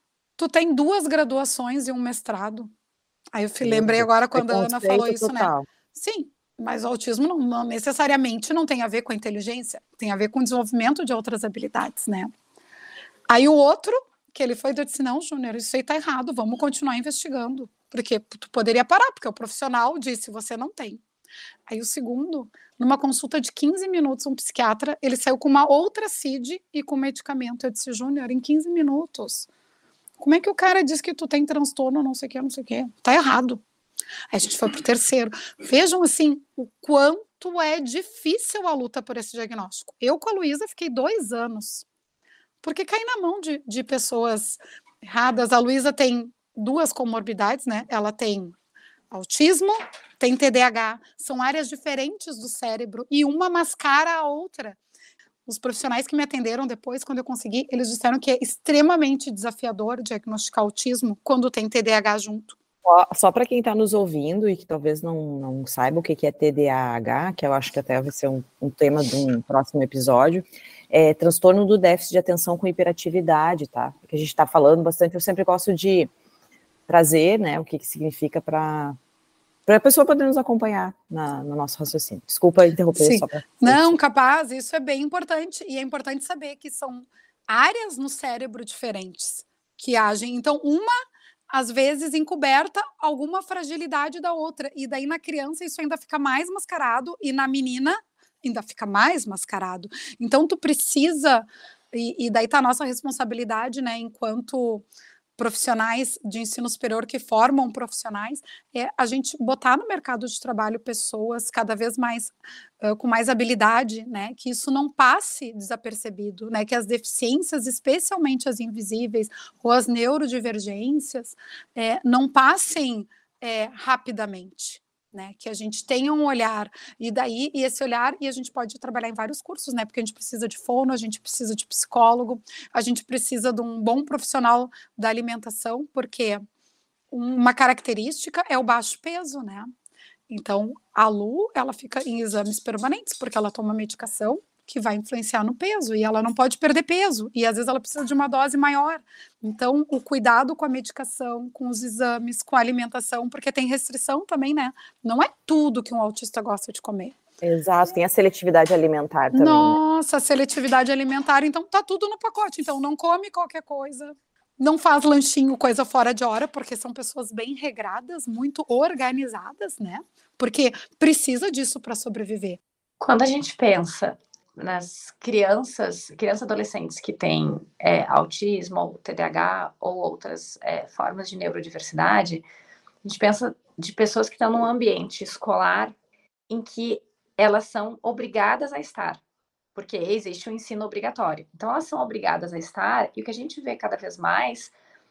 Tu tem 2 graduações e um mestrado. Aí eu lembrei agora quando a Ana falou isso, total, né? Sim, mas o autismo não necessariamente não tem a ver com a inteligência, tem a ver com o desenvolvimento de outras habilidades, né? Aí o outro, que ele foi, eu disse, não, Júnior, isso aí tá errado, vamos continuar investigando, porque tu poderia parar, porque o profissional disse, você não tem. Aí o segundo, numa consulta de 15 minutos, um psiquiatra, ele saiu com uma outra CID e com medicamento. Eu disse, Júnior, em 15 minutos, como é que o cara diz que tu tem transtorno, não sei o que, tá errado. Aí a gente foi pro terceiro. Vejam, assim, o quanto é difícil a luta por esse diagnóstico. Eu com a Luísa fiquei 2 anos, porque caí na mão de pessoas erradas. A Luísa tem 2 comorbidades, né? Ela tem autismo, tem TDAH, são áreas diferentes do cérebro e uma mascara a outra. Os profissionais que me atenderam depois, quando eu consegui, eles disseram que é extremamente desafiador diagnosticar autismo quando tem TDAH junto. Só para quem está nos ouvindo e que talvez não saiba o que é TDAH, que eu acho que até vai ser um tema de um próximo episódio, é transtorno do déficit de atenção com hiperatividade, tá? Porque a gente está falando bastante, eu sempre gosto de trazer, né, o que significa para a pessoa poder nos acompanhar no nosso raciocínio. Desculpa interromper. Sim. Só para... Não, capaz, isso é bem importante, e é importante saber que são áreas no cérebro diferentes que agem. Então, uma, às vezes, encoberta alguma fragilidade da outra, e daí na criança isso ainda fica mais mascarado, e na menina ainda fica mais mascarado. Então, tu precisa, e daí tá a nossa responsabilidade, né, enquanto profissionais de ensino superior que formam profissionais, é a gente botar no mercado de trabalho pessoas cada vez mais com mais habilidade, né, que isso não passe desapercebido, né, que as deficiências, especialmente as invisíveis ou as neurodivergências, não passem rapidamente. Né, que a gente tenha um olhar, e esse olhar, e a gente pode trabalhar em vários cursos, né, porque a gente precisa de fono, a gente precisa de psicólogo, a gente precisa de um bom profissional da alimentação, porque uma característica é o baixo peso, né, então a Lu, ela fica em exames permanentes, porque ela toma medicação que vai influenciar no peso, e ela não pode perder peso, e às vezes ela precisa de uma dose maior. Então, o cuidado com a medicação, com os exames, com a alimentação, porque tem restrição também, né? Não é tudo que um autista gosta de comer. Exato, tem a seletividade alimentar também. Nossa, né? Seletividade alimentar, então tá tudo no pacote. Então, não come qualquer coisa, não faz lanchinho, coisa fora de hora, porque são pessoas bem regradas, muito organizadas, né? Porque precisa disso para sobreviver. Quando a gente pensa nas crianças e adolescentes que têm autismo, ou TDAH ou outras formas de neurodiversidade, a gente pensa de pessoas que estão num ambiente escolar em que elas são obrigadas a estar, porque existe um ensino obrigatório. Então, elas são obrigadas a estar, e o que a gente vê cada vez mais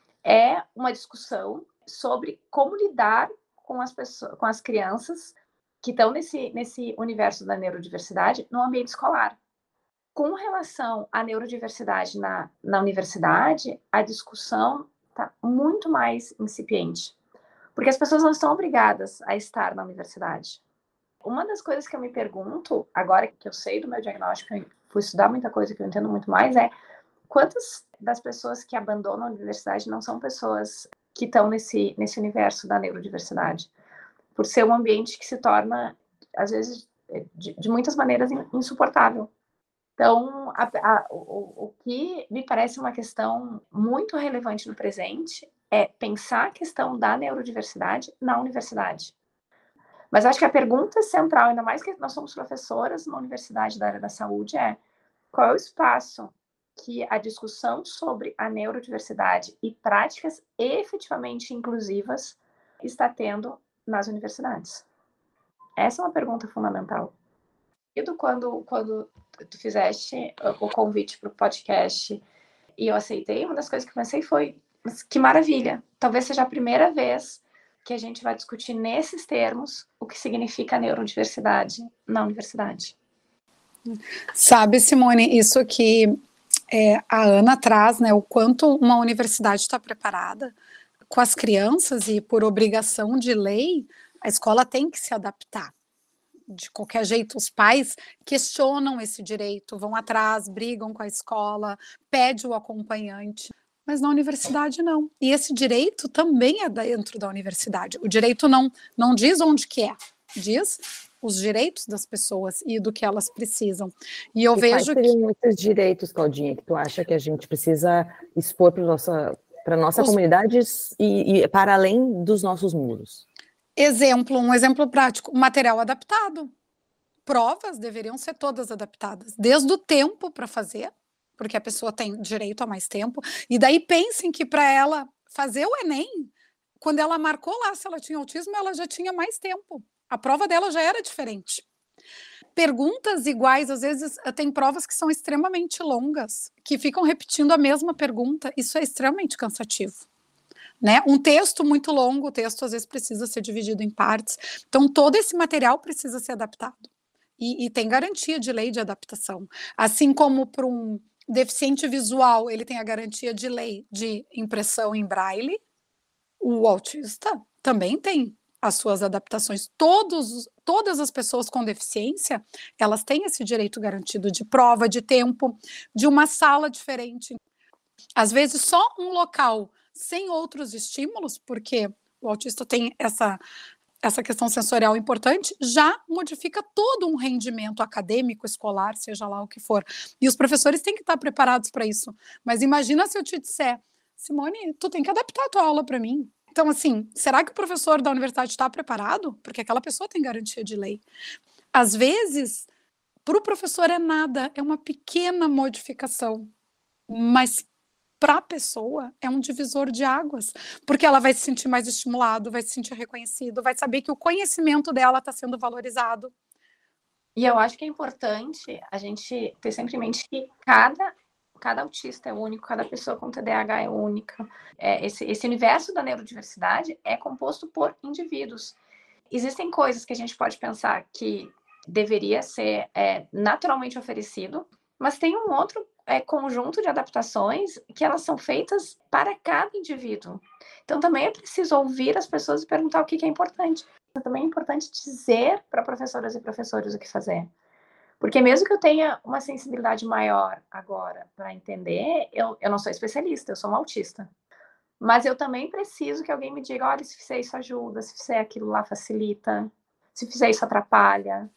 é uma discussão sobre como lidar com as pessoas, com as crianças que estão nesse universo da neurodiversidade no ambiente escolar. Com relação à neurodiversidade na universidade, a discussão está muito mais incipiente, porque as pessoas não estão obrigadas a estar na universidade. Uma das coisas que eu me pergunto, agora que eu sei do meu diagnóstico, eu fui estudar muita coisa que eu entendo muito mais, é quantas das pessoas que abandonam a universidade não são pessoas que estão nesse universo da neurodiversidade, por ser um ambiente que se torna, às vezes, de muitas maneiras insuportável. Então, o que me parece uma questão muito relevante no presente é pensar a questão da neurodiversidade na universidade. Mas acho que a pergunta central, ainda mais que nós somos professoras numa universidade da área da saúde, é qual é o espaço que a discussão sobre a neurodiversidade e práticas efetivamente inclusivas está tendo nas universidades? Essa é uma pergunta fundamental. Quando tu fizeste o convite para o podcast e eu aceitei, uma das coisas que eu pensei foi, que maravilha, talvez seja a primeira vez que a gente vai discutir nesses termos o que significa neurodiversidade na universidade. Sabe, Simone, isso que a Ana traz, né, o quanto uma universidade está preparada com as crianças, e por obrigação de lei, a escola tem que se adaptar. De qualquer jeito, os pais questionam esse direito, vão atrás, brigam com a escola, pede o acompanhante, mas na universidade não. E esse direito também é dentro da universidade. O direito não diz onde que é, diz os direitos das pessoas e do que elas precisam. E eu E vejo quais seriam esses direitos, Claudinha, que tu acha que a gente precisa expor para nossa comunidade e para além dos nossos muros? Um exemplo prático, material adaptado. Provas deveriam ser todas adaptadas, desde o tempo para fazer, porque a pessoa tem direito a mais tempo, e daí pensem que para ela fazer o Enem, quando ela marcou lá se ela tinha autismo, ela já tinha mais tempo. A prova dela já era diferente. Perguntas iguais, às vezes tem provas que são extremamente longas, que ficam repetindo a mesma pergunta, isso é extremamente cansativo. Né? Um texto muito longo, o texto às vezes precisa ser dividido em partes, então todo esse material precisa ser adaptado. E tem garantia de lei de adaptação. Assim como para um deficiente visual, ele tem a garantia de lei de impressão em braille, o autista também tem as suas adaptações. Todas as pessoas com deficiência, elas têm esse direito garantido de prova, de tempo, de uma sala diferente. Às vezes só um local sem outros estímulos, porque o autista tem essa questão sensorial importante, já modifica todo um rendimento acadêmico, escolar, seja lá o que for. E os professores têm que estar preparados para isso. Mas imagina se eu te disser, Simone, tu tem que adaptar a tua aula para mim. Então, assim, será que o professor da universidade está preparado? Porque aquela pessoa tem garantia de lei. Às vezes, para o professor é nada, é uma pequena modificação. Mas para a pessoa é um divisor de águas, porque ela vai se sentir mais estimulado, vai se sentir reconhecido, vai saber que o conhecimento dela está sendo valorizado. E eu acho que é importante a gente ter sempre em mente que cada autista é único, cada pessoa com TDAH é única. Esse universo da neurodiversidade é composto por indivíduos. Existem coisas que a gente pode pensar que deveria ser naturalmente oferecido, mas tem um outro conjunto de adaptações que elas são feitas para cada indivíduo. Então também é preciso ouvir as pessoas e perguntar o que é importante. Também é importante dizer para professoras e professores o que fazer. Porque mesmo que eu tenha uma sensibilidade maior agora para entender, eu não sou especialista, eu sou uma autista. Mas eu também preciso que alguém me diga, olha, se fizer isso ajuda, se fizer aquilo lá facilita, se fizer isso atrapalha.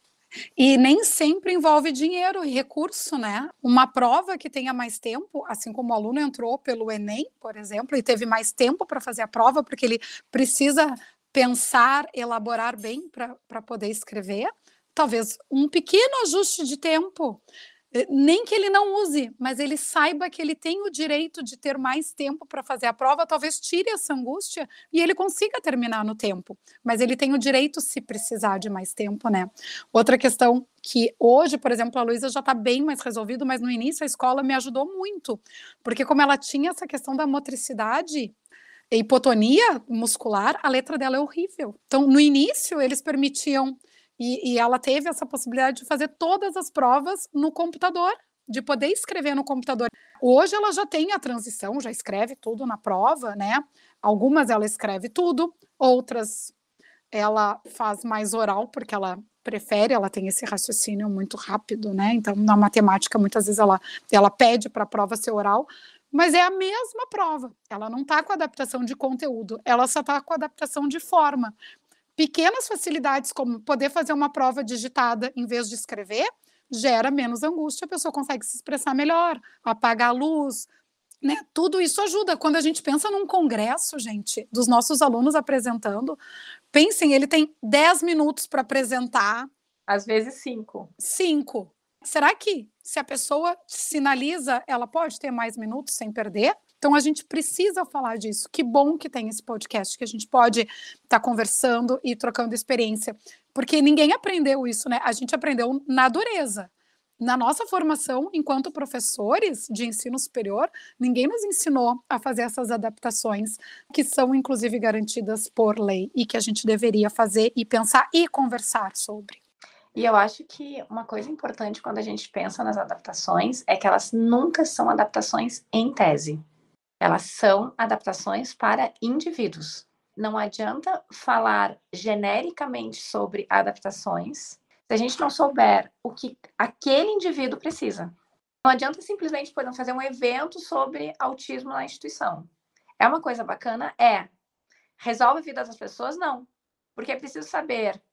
E nem sempre envolve dinheiro e recurso, né? Uma prova que tenha mais tempo, assim como o aluno entrou pelo Enem, por exemplo, e teve mais tempo para fazer a prova, porque ele precisa pensar, elaborar bem para poder escrever, talvez um pequeno ajuste de tempo, nem que ele não use, mas ele saiba que ele tem o direito de ter mais tempo para fazer a prova, talvez tire essa angústia e ele consiga terminar no tempo, mas ele tem o direito se precisar de mais tempo, né? Outra questão que hoje, por exemplo, a Luísa já está bem mais resolvido, mas no início a escola me ajudou muito, porque como ela tinha essa questão da motricidade, hipotonia muscular, a letra dela é horrível. Então, no início, eles permitiam, e ela teve essa possibilidade de fazer todas as provas no computador, de poder escrever no computador. Hoje ela já tem a transição, já escreve tudo na prova, né? Algumas ela escreve tudo, outras ela faz mais oral, porque ela prefere, ela tem esse raciocínio muito rápido, né? Então, na matemática, muitas vezes ela pede para a prova ser oral, mas é a mesma prova, ela não está com adaptação de conteúdo, ela só está com adaptação de forma. Pequenas facilidades, como poder fazer uma prova digitada em vez de escrever, gera menos angústia, a pessoa consegue se expressar melhor, apagar a luz, né? Tudo isso ajuda. Quando a gente pensa num congresso, gente, dos nossos alunos apresentando, pensem, ele tem 10 minutos para apresentar. Às vezes 5. 5. Será que se a pessoa sinaliza, ela pode ter mais minutos sem perder? Então a gente precisa falar disso. Que bom que tem esse podcast, que a gente pode estar conversando e trocando experiência. Porque ninguém aprendeu isso, né? A gente aprendeu na dureza. Na nossa formação, enquanto professores de ensino superior, ninguém nos ensinou a fazer essas adaptações, que são, inclusive, garantidas por lei, e que a gente deveria fazer e pensar e conversar sobre. E eu acho que uma coisa importante quando a gente pensa nas adaptações é que elas nunca são adaptações em tese. Elas são adaptações para indivíduos. Não adianta falar genericamente sobre adaptações se a gente não souber o que aquele indivíduo precisa. Não adianta simplesmente, por exemplo, fazer um evento sobre autismo na instituição. É uma coisa bacana? É. Resolve a vida das pessoas? Não. Porque é preciso saber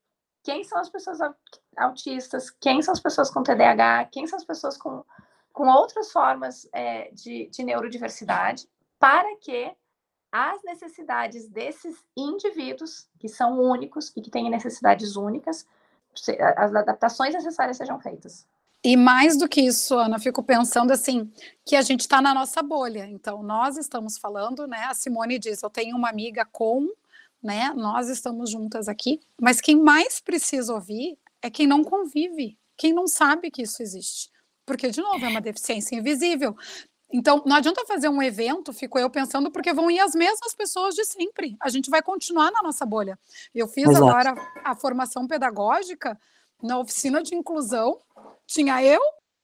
quem são as pessoas autistas, quem são as pessoas com TDAH, quem são as pessoas com outras formas de neurodiversidade, para que as necessidades desses indivíduos, que são únicos e que têm necessidades únicas, as adaptações necessárias sejam feitas. E mais do que isso, Ana, fico pensando assim, que a gente está na nossa bolha. Então, nós estamos falando, né? A Simone diz, eu tenho uma amiga com, né? Nós estamos juntas aqui. Mas quem mais precisa ouvir é quem não convive, quem não sabe que isso existe. Porque, de novo, é uma deficiência invisível. Então, não adianta fazer um evento, fico eu pensando, porque vão ir as mesmas pessoas de sempre. A gente vai continuar na nossa bolha. Eu fiz agora a formação pedagógica na oficina de inclusão. Tinha eu,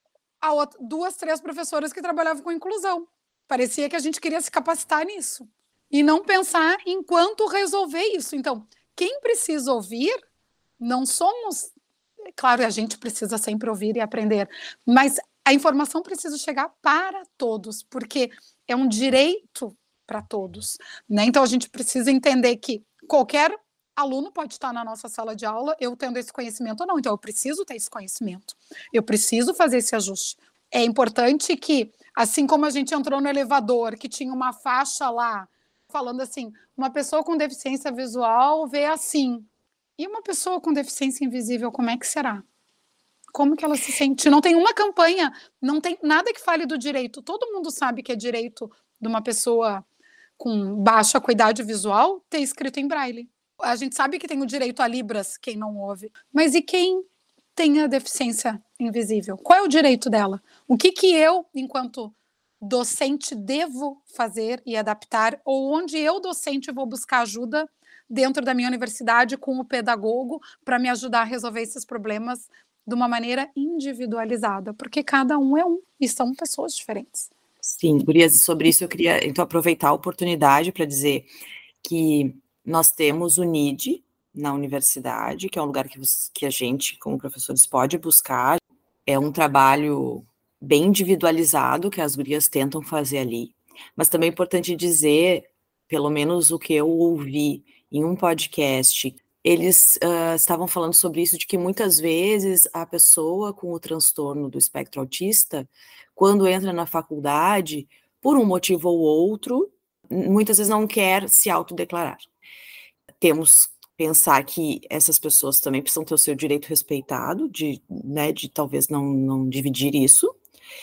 duas, três professoras que trabalhavam com inclusão. Parecia que a gente queria se capacitar nisso. E não pensar em quanto resolver isso. Então, quem precisa ouvir, não somos... Claro, a gente precisa sempre ouvir e aprender, mas a informação precisa chegar para todos, porque é um direito para todos, né? Então, a gente precisa entender que qualquer aluno pode estar na nossa sala de aula, eu tendo esse conhecimento ou não. Então, eu preciso ter esse conhecimento. Eu preciso fazer esse ajuste. É importante que, assim como a gente entrou no elevador, que tinha uma faixa lá, falando assim, uma pessoa com deficiência visual vê assim. E uma pessoa com deficiência invisível, como é que será? Como que ela se sente? Não tem uma campanha, não tem nada que fale do direito. Todo mundo sabe que é direito de uma pessoa com baixa acuidade visual ter escrito em braille. A gente sabe que tem o direito a libras, quem não ouve. Mas e quem tem a deficiência invisível? Qual é o direito dela? O que eu, enquanto docente, devo fazer e adaptar? Ou onde eu, docente, vou buscar ajuda dentro da minha universidade com o pedagogo para me ajudar a resolver esses problemas de uma maneira individualizada? Porque cada um é um e são pessoas diferentes. Sim, gurias, sobre isso eu queria então aproveitar a oportunidade para dizer que nós temos o NID na universidade, que é um lugar que a gente, como professores, pode buscar. É um trabalho bem individualizado que as gurias tentam fazer ali. Mas também é importante dizer, pelo menos o que eu ouvi em um podcast, eles estavam falando sobre isso, de que muitas vezes a pessoa com o transtorno do espectro autista, quando entra na faculdade, por um motivo ou outro, muitas vezes não quer se autodeclarar. Temos que pensar que essas pessoas também precisam ter o seu direito respeitado, de talvez não dividir isso.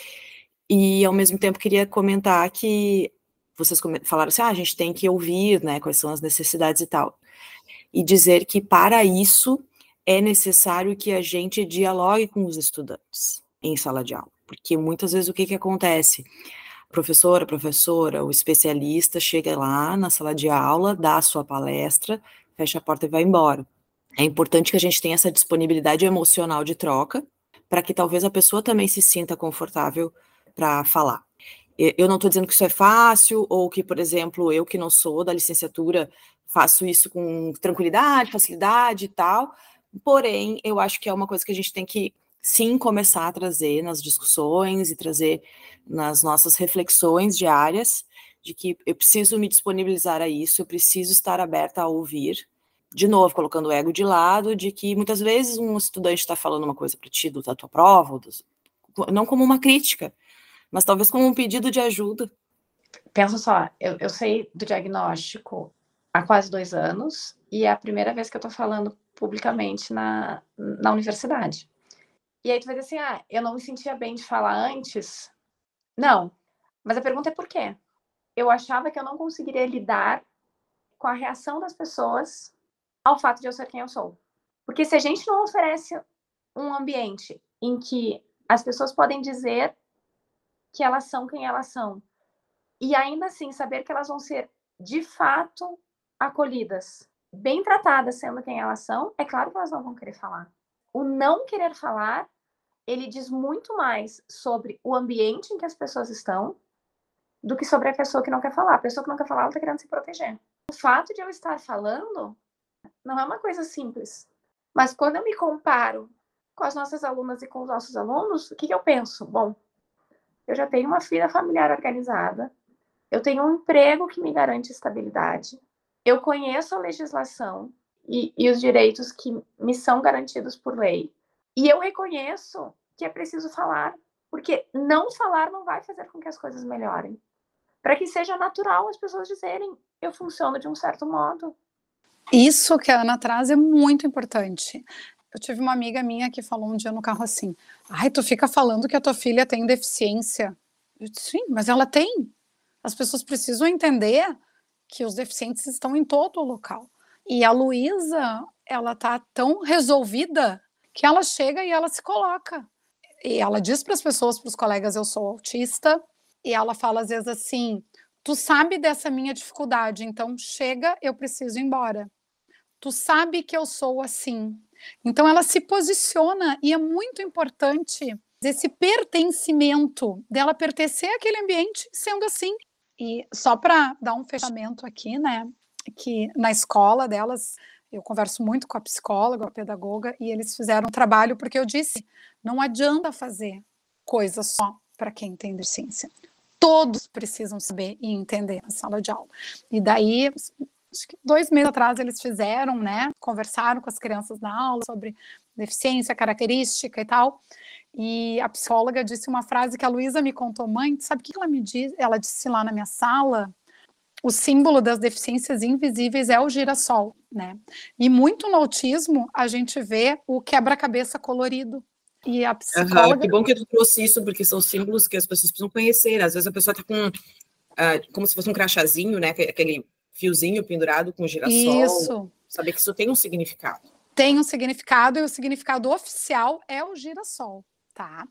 E, ao mesmo tempo, queria comentar que vocês falaram assim, a gente tem que ouvir, né, quais são as necessidades e tal. E dizer que, para isso, é necessário que a gente dialogue com os estudantes em sala de aula. Porque, muitas vezes, o que acontece? A professora, o especialista chega lá na sala de aula, dá a sua palestra, fecha a porta e vai embora. É importante que a gente tenha essa disponibilidade emocional de troca, para que talvez a pessoa também se sinta confortável para falar. Eu não estou dizendo que isso é fácil, ou que, por exemplo, eu que não sou da licenciatura, faço isso com tranquilidade, facilidade e tal, porém, eu acho que é uma coisa que a gente tem que, sim, começar a trazer nas discussões e trazer nas nossas reflexões diárias, de que eu preciso me disponibilizar a isso, eu preciso estar aberta a ouvir, de novo, colocando o ego de lado, de que muitas vezes um estudante está falando uma coisa para ti da tua prova, não como uma crítica, mas talvez como um pedido de ajuda. Pensa só, eu sei do diagnóstico há quase 2 anos, e é a primeira vez que eu estou falando publicamente na universidade. E aí tu vai dizer assim, eu não me sentia bem de falar antes. Não, mas a pergunta é por quê? Eu achava que eu não conseguiria lidar com a reação das pessoas ao fato de eu ser quem eu sou. Porque se a gente não oferece um ambiente em que as pessoas podem dizer que elas são quem elas são, e ainda assim saber que elas vão ser, de fato, acolhidas, bem tratadas sendo quem elas são, é claro que elas não vão querer falar. O não querer falar, ele diz muito mais sobre o ambiente em que as pessoas estão do que sobre a pessoa que não quer falar. A pessoa que não quer falar, ela está querendo se proteger. O fato de eu estar falando não é uma coisa simples. Mas quando eu me comparo com as nossas alunas e com os nossos alunos, o que eu penso? Bom, eu já tenho uma vida familiar organizada, eu tenho um emprego que me garante estabilidade, eu conheço a legislação, e os direitos que me são garantidos por lei. E eu reconheço que é preciso falar, porque não falar não vai fazer com que as coisas melhorem. Para que seja natural as pessoas dizerem, eu funciono de um certo modo. Isso que a Ana traz é muito importante. Eu tive uma amiga minha que falou um dia no carro assim, tu fica falando que a tua filha tem deficiência. Eu disse, sim, mas ela tem. As pessoas precisam entender que os deficientes estão em todo o local. E a Luísa, ela tá tão resolvida que ela chega e ela se coloca. E ela diz para as pessoas, para os colegas, eu sou autista, e ela fala às vezes assim, tu sabe dessa minha dificuldade, então chega, eu preciso ir embora. Tu sabe que eu sou assim. Então ela se posiciona e é muito importante esse pertencimento, dela pertencer àquele ambiente sendo assim. E só para dar um fechamento aqui, né, que na escola delas, eu converso muito com a psicóloga, a pedagoga, e eles fizeram um trabalho, porque eu disse, não adianta fazer coisa só para quem tem deficiência. Todos precisam saber e entender na sala de aula. E daí, acho que 2 meses atrás eles fizeram, né, conversaram com as crianças na aula sobre deficiência, característica e tal, e a psicóloga disse uma frase que a Luísa me contou, mãe, sabe o que ela me disse? Ela disse lá na minha sala, o símbolo das deficiências invisíveis é o girassol, né? E muito no autismo a gente vê o quebra-cabeça colorido. E a psicóloga... Que bom que tu trouxe isso, porque são símbolos que as pessoas precisam conhecer. Às vezes a pessoa tá com, como se fosse um crachazinho, né? Aquele fiozinho pendurado com girassol. Isso. Saber que isso tem um significado. Tem um significado, e o significado oficial é o girassol, tá?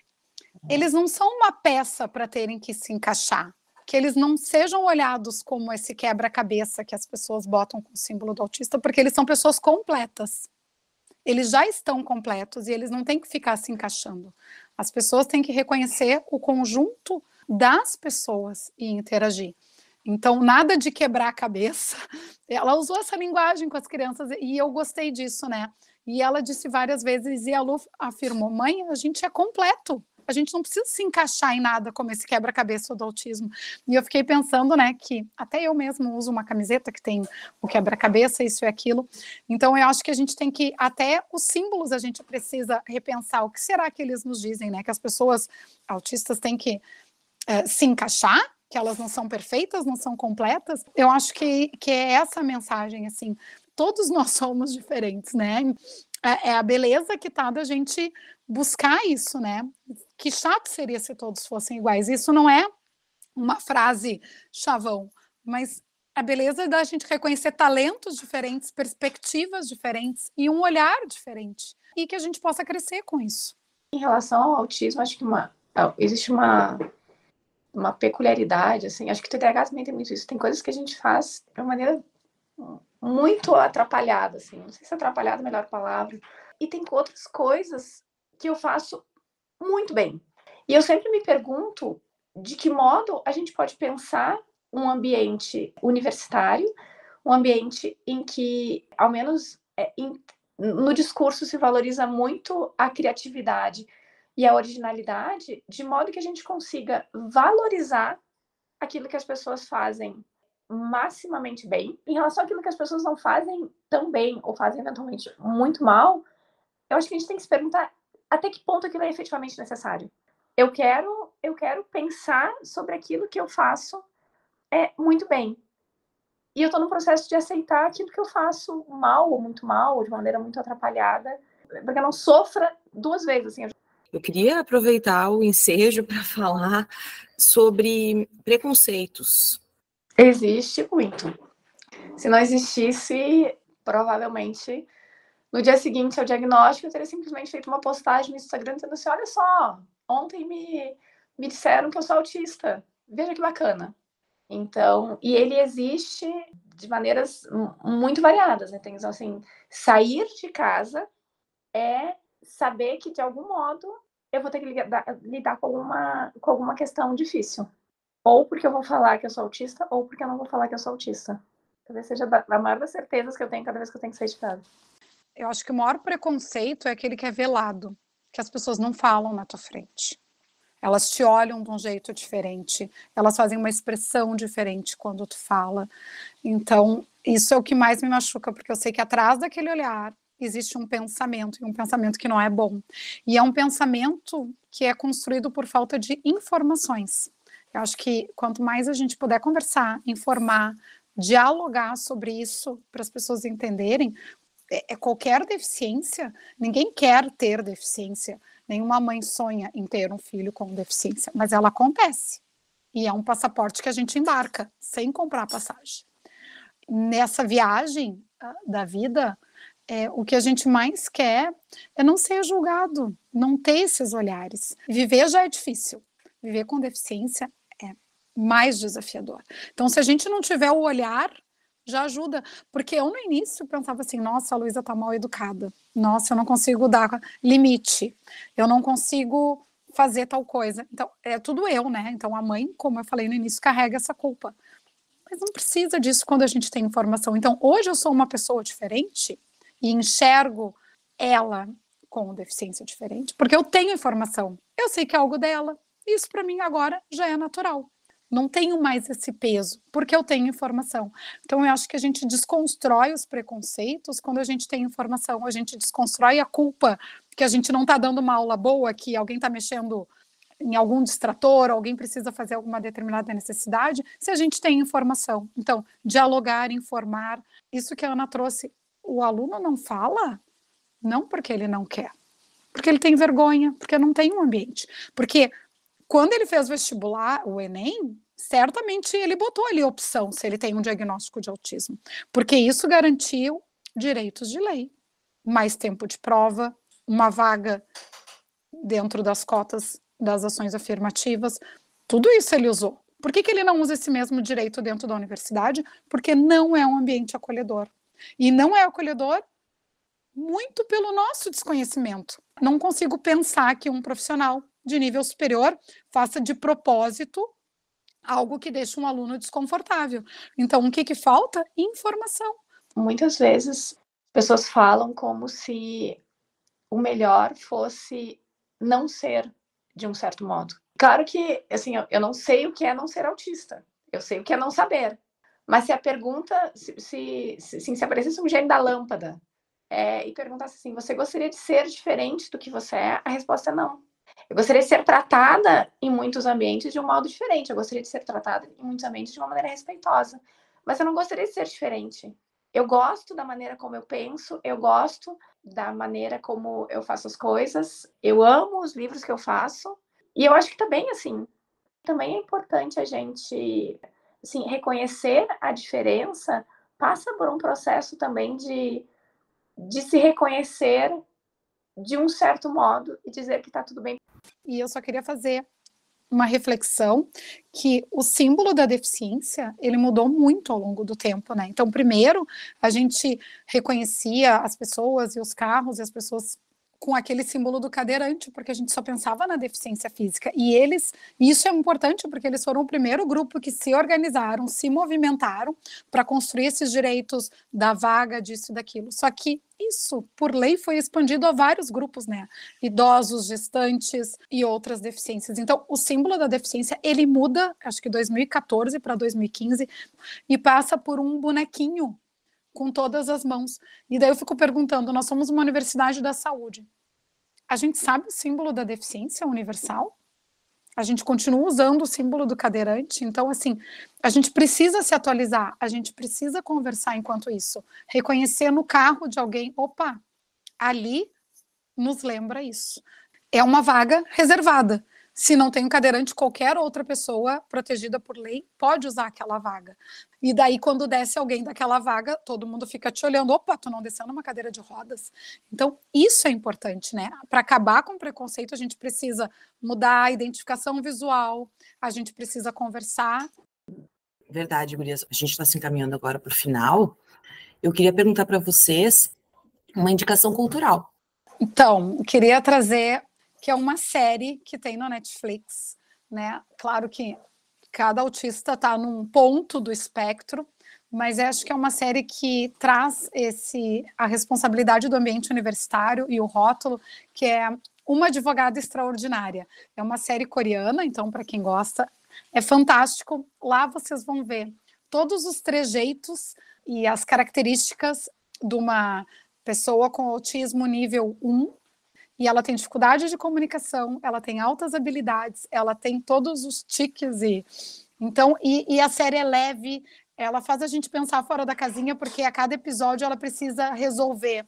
Eles não são uma peça para terem que se encaixar. Que eles não sejam olhados como esse quebra-cabeça que as pessoas botam com o símbolo do autista, porque eles são pessoas completas. Eles já estão completos e eles não têm que ficar se encaixando. As pessoas têm que reconhecer o conjunto das pessoas e interagir. Então, nada de quebrar a cabeça. Ela usou essa linguagem com as crianças e eu gostei disso, né? E ela disse várias vezes, e a Lu afirmou, mãe, a gente é completo. A gente não precisa se encaixar em nada como esse quebra-cabeça do autismo. E eu fiquei pensando, né, que até eu mesmo uso uma camiseta que tem o quebra-cabeça, isso e aquilo. Então, eu acho que a gente tem que, até os símbolos a gente precisa repensar. O que será que eles nos dizem, né? Que as pessoas autistas têm que se encaixar, que elas não são perfeitas, não são completas. Eu acho que é essa a mensagem, assim. Todos nós somos diferentes, né? É a beleza que tá da gente buscar isso, né? Que chato seria se todos fossem iguais. Isso não é uma frase chavão, mas a beleza da gente reconhecer talentos diferentes, perspectivas diferentes e um olhar diferente. E que a gente possa crescer com isso. Em relação ao autismo, acho que existe uma peculiaridade, assim, acho que o TDAH também tem muito isso. Tem coisas que a gente faz de uma maneira muito atrapalhada, assim. Não sei se atrapalhada é a melhor palavra. E tem outras coisas que eu faço muito bem. E eu sempre me pergunto de que modo a gente pode pensar um ambiente universitário, um ambiente em que, ao menos no discurso, se valoriza muito a criatividade e a originalidade, de modo que a gente consiga valorizar aquilo que as pessoas fazem maximamente bem. Em relação àquilo que as pessoas não fazem tão bem ou fazem eventualmente muito mal, eu acho que a gente tem que se perguntar até que ponto aquilo é efetivamente necessário. Eu quero pensar sobre aquilo que eu faço muito bem. E eu estou no processo de aceitar aquilo que eu faço mal ou muito mal, ou de maneira muito atrapalhada, para que eu não sofra 2 vezes. Assim. Eu queria aproveitar o ensejo para falar sobre preconceitos. Existe muito. Se não existisse, provavelmente, no dia seguinte ao diagnóstico, eu teria simplesmente feito uma postagem no Instagram dizendo assim, olha só, ontem me disseram que eu sou autista. Veja que bacana. Então, e ele existe de maneiras muito variadas, né? Tem, assim, sair de casa é saber que, de algum modo, eu vou ter que lidar com alguma questão difícil. Ou porque eu vou falar que eu sou autista, ou porque eu não vou falar que eu sou autista. Talvez seja a maior das certezas que eu tenho cada vez que eu tenho que sair de casa. Eu acho que o maior preconceito é aquele que é velado, que as pessoas não falam na tua frente. Elas te olham de um jeito diferente, elas fazem uma expressão diferente quando tu fala. Então, Isso é o que mais me machuca, porque eu sei que atrás daquele olhar existe um pensamento, e um pensamento que não é bom. E é um pensamento que é construído por falta de informações. Eu acho que quanto mais a gente puder conversar, informar, dialogar sobre isso, para as pessoas entenderem, qualquer deficiência, ninguém quer ter deficiência, nenhuma mãe sonha em ter um filho com deficiência, mas ela acontece. E é um passaporte que a gente embarca, sem comprar passagem. Nessa viagem da vida, o que a gente mais quer é não ser julgado, não ter esses olhares. Viver já é difícil, viver com deficiência é mais desafiador. Então, se a gente não tiver o olhar, já ajuda. Porque eu, no início, pensava assim, nossa, a Luísa tá mal educada. Nossa, eu não consigo dar limite. Eu não consigo fazer tal coisa. Então, é tudo eu, né? Então, a mãe, como eu falei no início, carrega essa culpa. Mas não precisa disso quando a gente tem informação. Então, hoje eu sou uma pessoa diferente e enxergo ela com deficiência diferente, porque eu tenho informação. Eu sei que é algo dela. Isso, para mim, agora já é natural. Não tenho mais esse peso, porque eu tenho informação. Então, eu acho que a gente desconstrói os preconceitos quando a gente tem informação. A gente desconstrói a culpa que a gente não está dando uma aula boa, que alguém está mexendo em algum distrator, alguém precisa fazer alguma determinada necessidade, se a gente tem informação. Então, dialogar, informar. Isso que a Ana trouxe, o aluno não fala, não porque ele não quer, porque ele tem vergonha, porque não tem um ambiente. Porque quando ele fez o vestibular, o Enem, certamente ele botou ali a opção se ele tem um diagnóstico de autismo, porque isso garantiu direitos de lei, mais tempo de prova, uma vaga dentro das cotas das ações afirmativas, tudo isso ele usou. Por que ele não usa esse mesmo direito dentro da universidade? Porque não é um ambiente acolhedor. E não é acolhedor muito pelo nosso desconhecimento. Não consigo pensar que um profissional de nível superior faça de propósito algo que deixe um aluno desconfortável. Então, o que falta? Informação. Muitas vezes, pessoas falam como se o melhor fosse não ser de um certo modo. Claro que, assim, eu não sei o que é não ser autista. Eu sei o que é não saber. Mas se a pergunta, se aparecesse um gênio da lâmpada e perguntasse assim, você gostaria de ser diferente do que você é? A resposta é não. Eu gostaria de ser tratada em muitos ambientes de um modo diferente. Eu gostaria de ser tratada em muitos ambientes de uma maneira respeitosa. Mas eu não gostaria de ser diferente. Eu gosto da maneira como eu penso, eu gosto da maneira como eu faço as coisas, eu amo os livros que eu faço, e eu acho que também, assim, também é importante a gente, assim, reconhecer a diferença, passa por um processo também de se reconhecer de um certo modo e dizer que está tudo bem. E eu só queria fazer uma reflexão que o símbolo da deficiência, ele mudou muito ao longo do tempo, né? Então, primeiro, a gente reconhecia as pessoas e os carros e as pessoas com aquele símbolo do cadeirante, porque a gente só pensava na deficiência física. E isso é importante, porque eles foram o primeiro grupo que se organizaram, se movimentaram para construir esses direitos da vaga, disso e daquilo. Só que isso, por lei, foi expandido a vários grupos, né? Idosos, gestantes e outras deficiências. Então, o símbolo da deficiência, ele muda, acho que 2014 para 2015, e passa por um bonequinho com todas as mãos. E daí eu fico perguntando, nós somos uma universidade da saúde. A gente sabe o símbolo da deficiência universal? A gente continua usando o símbolo do cadeirante? Então, assim, a gente precisa se atualizar, a gente precisa conversar enquanto isso. Reconhecer no carro de alguém, opa, ali nos lembra isso. É uma vaga reservada. Se não tem um cadeirante, qualquer outra pessoa protegida por lei pode usar aquela vaga. E daí, quando desce alguém daquela vaga, todo mundo fica te olhando. Opa, tu não desceu numa cadeira de rodas? Então, isso é importante, né? Para acabar com o preconceito, a gente precisa mudar a identificação visual, a gente precisa conversar. Verdade, gurias. A gente está se encaminhando agora para o final. Eu queria perguntar para vocês uma indicação cultural. Então, eu queria trazer que é uma série que tem no Netflix, né? Claro que cada autista está num ponto do espectro, mas acho que é uma série que traz a responsabilidade do ambiente universitário e o rótulo, que é Uma Advogada Extraordinária. É uma série coreana, então, para quem gosta, é fantástico. Lá vocês vão ver todos os trejeitos e as características de uma pessoa com autismo nível 1, e ela tem dificuldade de comunicação, ela tem altas habilidades, ela tem todos os tiques, então, a série é leve, ela faz a gente pensar fora da casinha, porque a cada episódio ela precisa resolver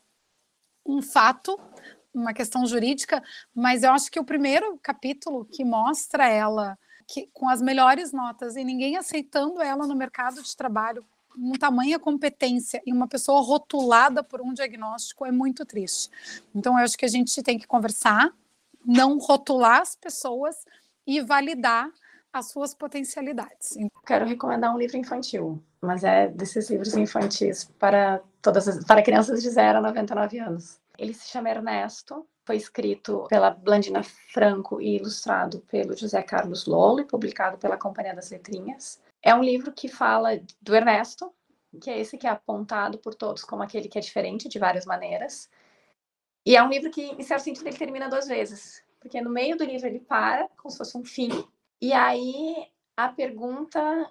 um fato, uma questão jurídica, mas eu acho que o primeiro capítulo que mostra ela com as melhores notas e ninguém aceitando ela no mercado de trabalho, com tamanha competência e uma pessoa rotulada por um diagnóstico é muito triste. Então eu acho que a gente tem que conversar, não rotular as pessoas e validar as suas potencialidades. Quero recomendar um livro infantil, mas é desses livros infantis para crianças de 0 a 99 anos. Ele se chama Ernesto, foi escrito pela Blandina Franco e ilustrado pelo José Carlos Lolo e publicado pela Companhia das Letrinhas. É um livro que fala do Ernesto, que é esse que é apontado por todos como aquele que é diferente de várias maneiras. E é um livro que, em certo sentido, ele termina 2 vezes, porque no meio do livro ele para, como se fosse um fim, e aí a pergunta...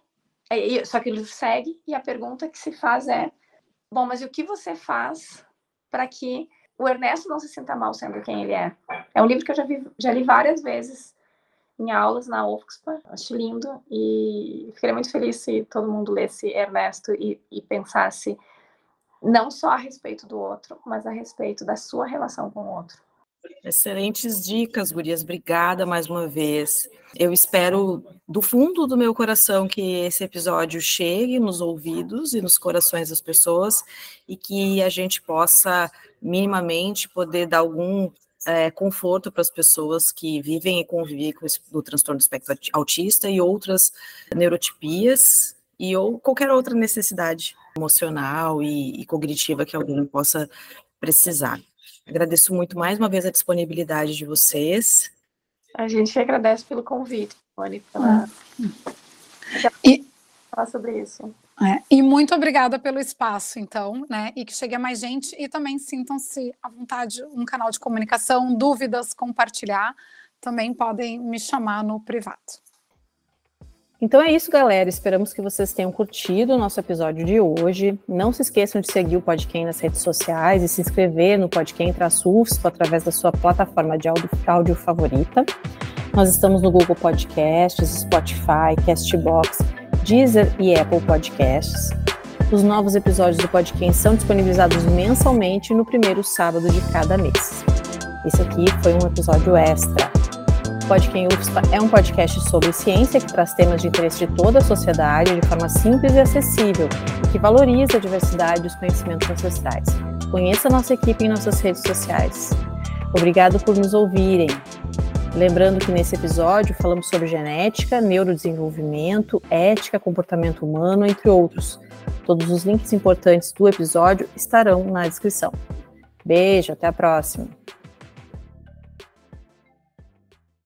Só que o livro segue, e a pergunta que se faz é: bom, mas e o que você faz para que o Ernesto não se sinta mal sendo quem ele é? É um livro que eu já li várias vezes em aulas na UFSPA, acho lindo, e ficaria muito feliz se todo mundo lesse Ernesto e pensasse não só a respeito do outro, mas a respeito da sua relação com o outro. Excelentes dicas, gurias, obrigada mais uma vez. Eu espero do fundo do meu coração que esse episódio chegue nos ouvidos e nos corações das pessoas e que a gente possa minimamente poder dar algum conforto para as pessoas que vivem e convivem com o transtorno do espectro autista e outras neurotipias ou qualquer outra necessidade emocional e cognitiva que alguém possa precisar. Agradeço muito mais uma vez a disponibilidade de vocês. A gente agradece pelo convite, Moni, falar sobre isso. E muito obrigada pelo espaço, então, né? E que chegue a mais gente e também sintam-se à vontade, um canal de comunicação, dúvidas, compartilhar, também podem me chamar no privado. Então é isso, galera. Esperamos que vocês tenham curtido o nosso episódio de hoje. Não se esqueçam de seguir o Podquem nas redes sociais e se inscrever no Podquem-UFSPA através da sua plataforma de áudio favorita. Nós estamos no Google Podcasts, Spotify, Castbox, Deezer e Apple Podcasts. Os novos episódios do Podquem são disponibilizados mensalmente no primeiro sábado de cada mês. Esse aqui foi um episódio extra. O Podquem UFSPA é um podcast sobre ciência que traz temas de interesse de toda a sociedade de forma simples e acessível e que valoriza a diversidade dos conhecimentos ancestrais. Conheça a nossa equipe em nossas redes sociais. Obrigado por nos ouvirem. Lembrando que nesse episódio falamos sobre genética, neurodesenvolvimento, ética, comportamento humano, entre outros. Todos os links importantes do episódio estarão na descrição. Beijo, até a próxima!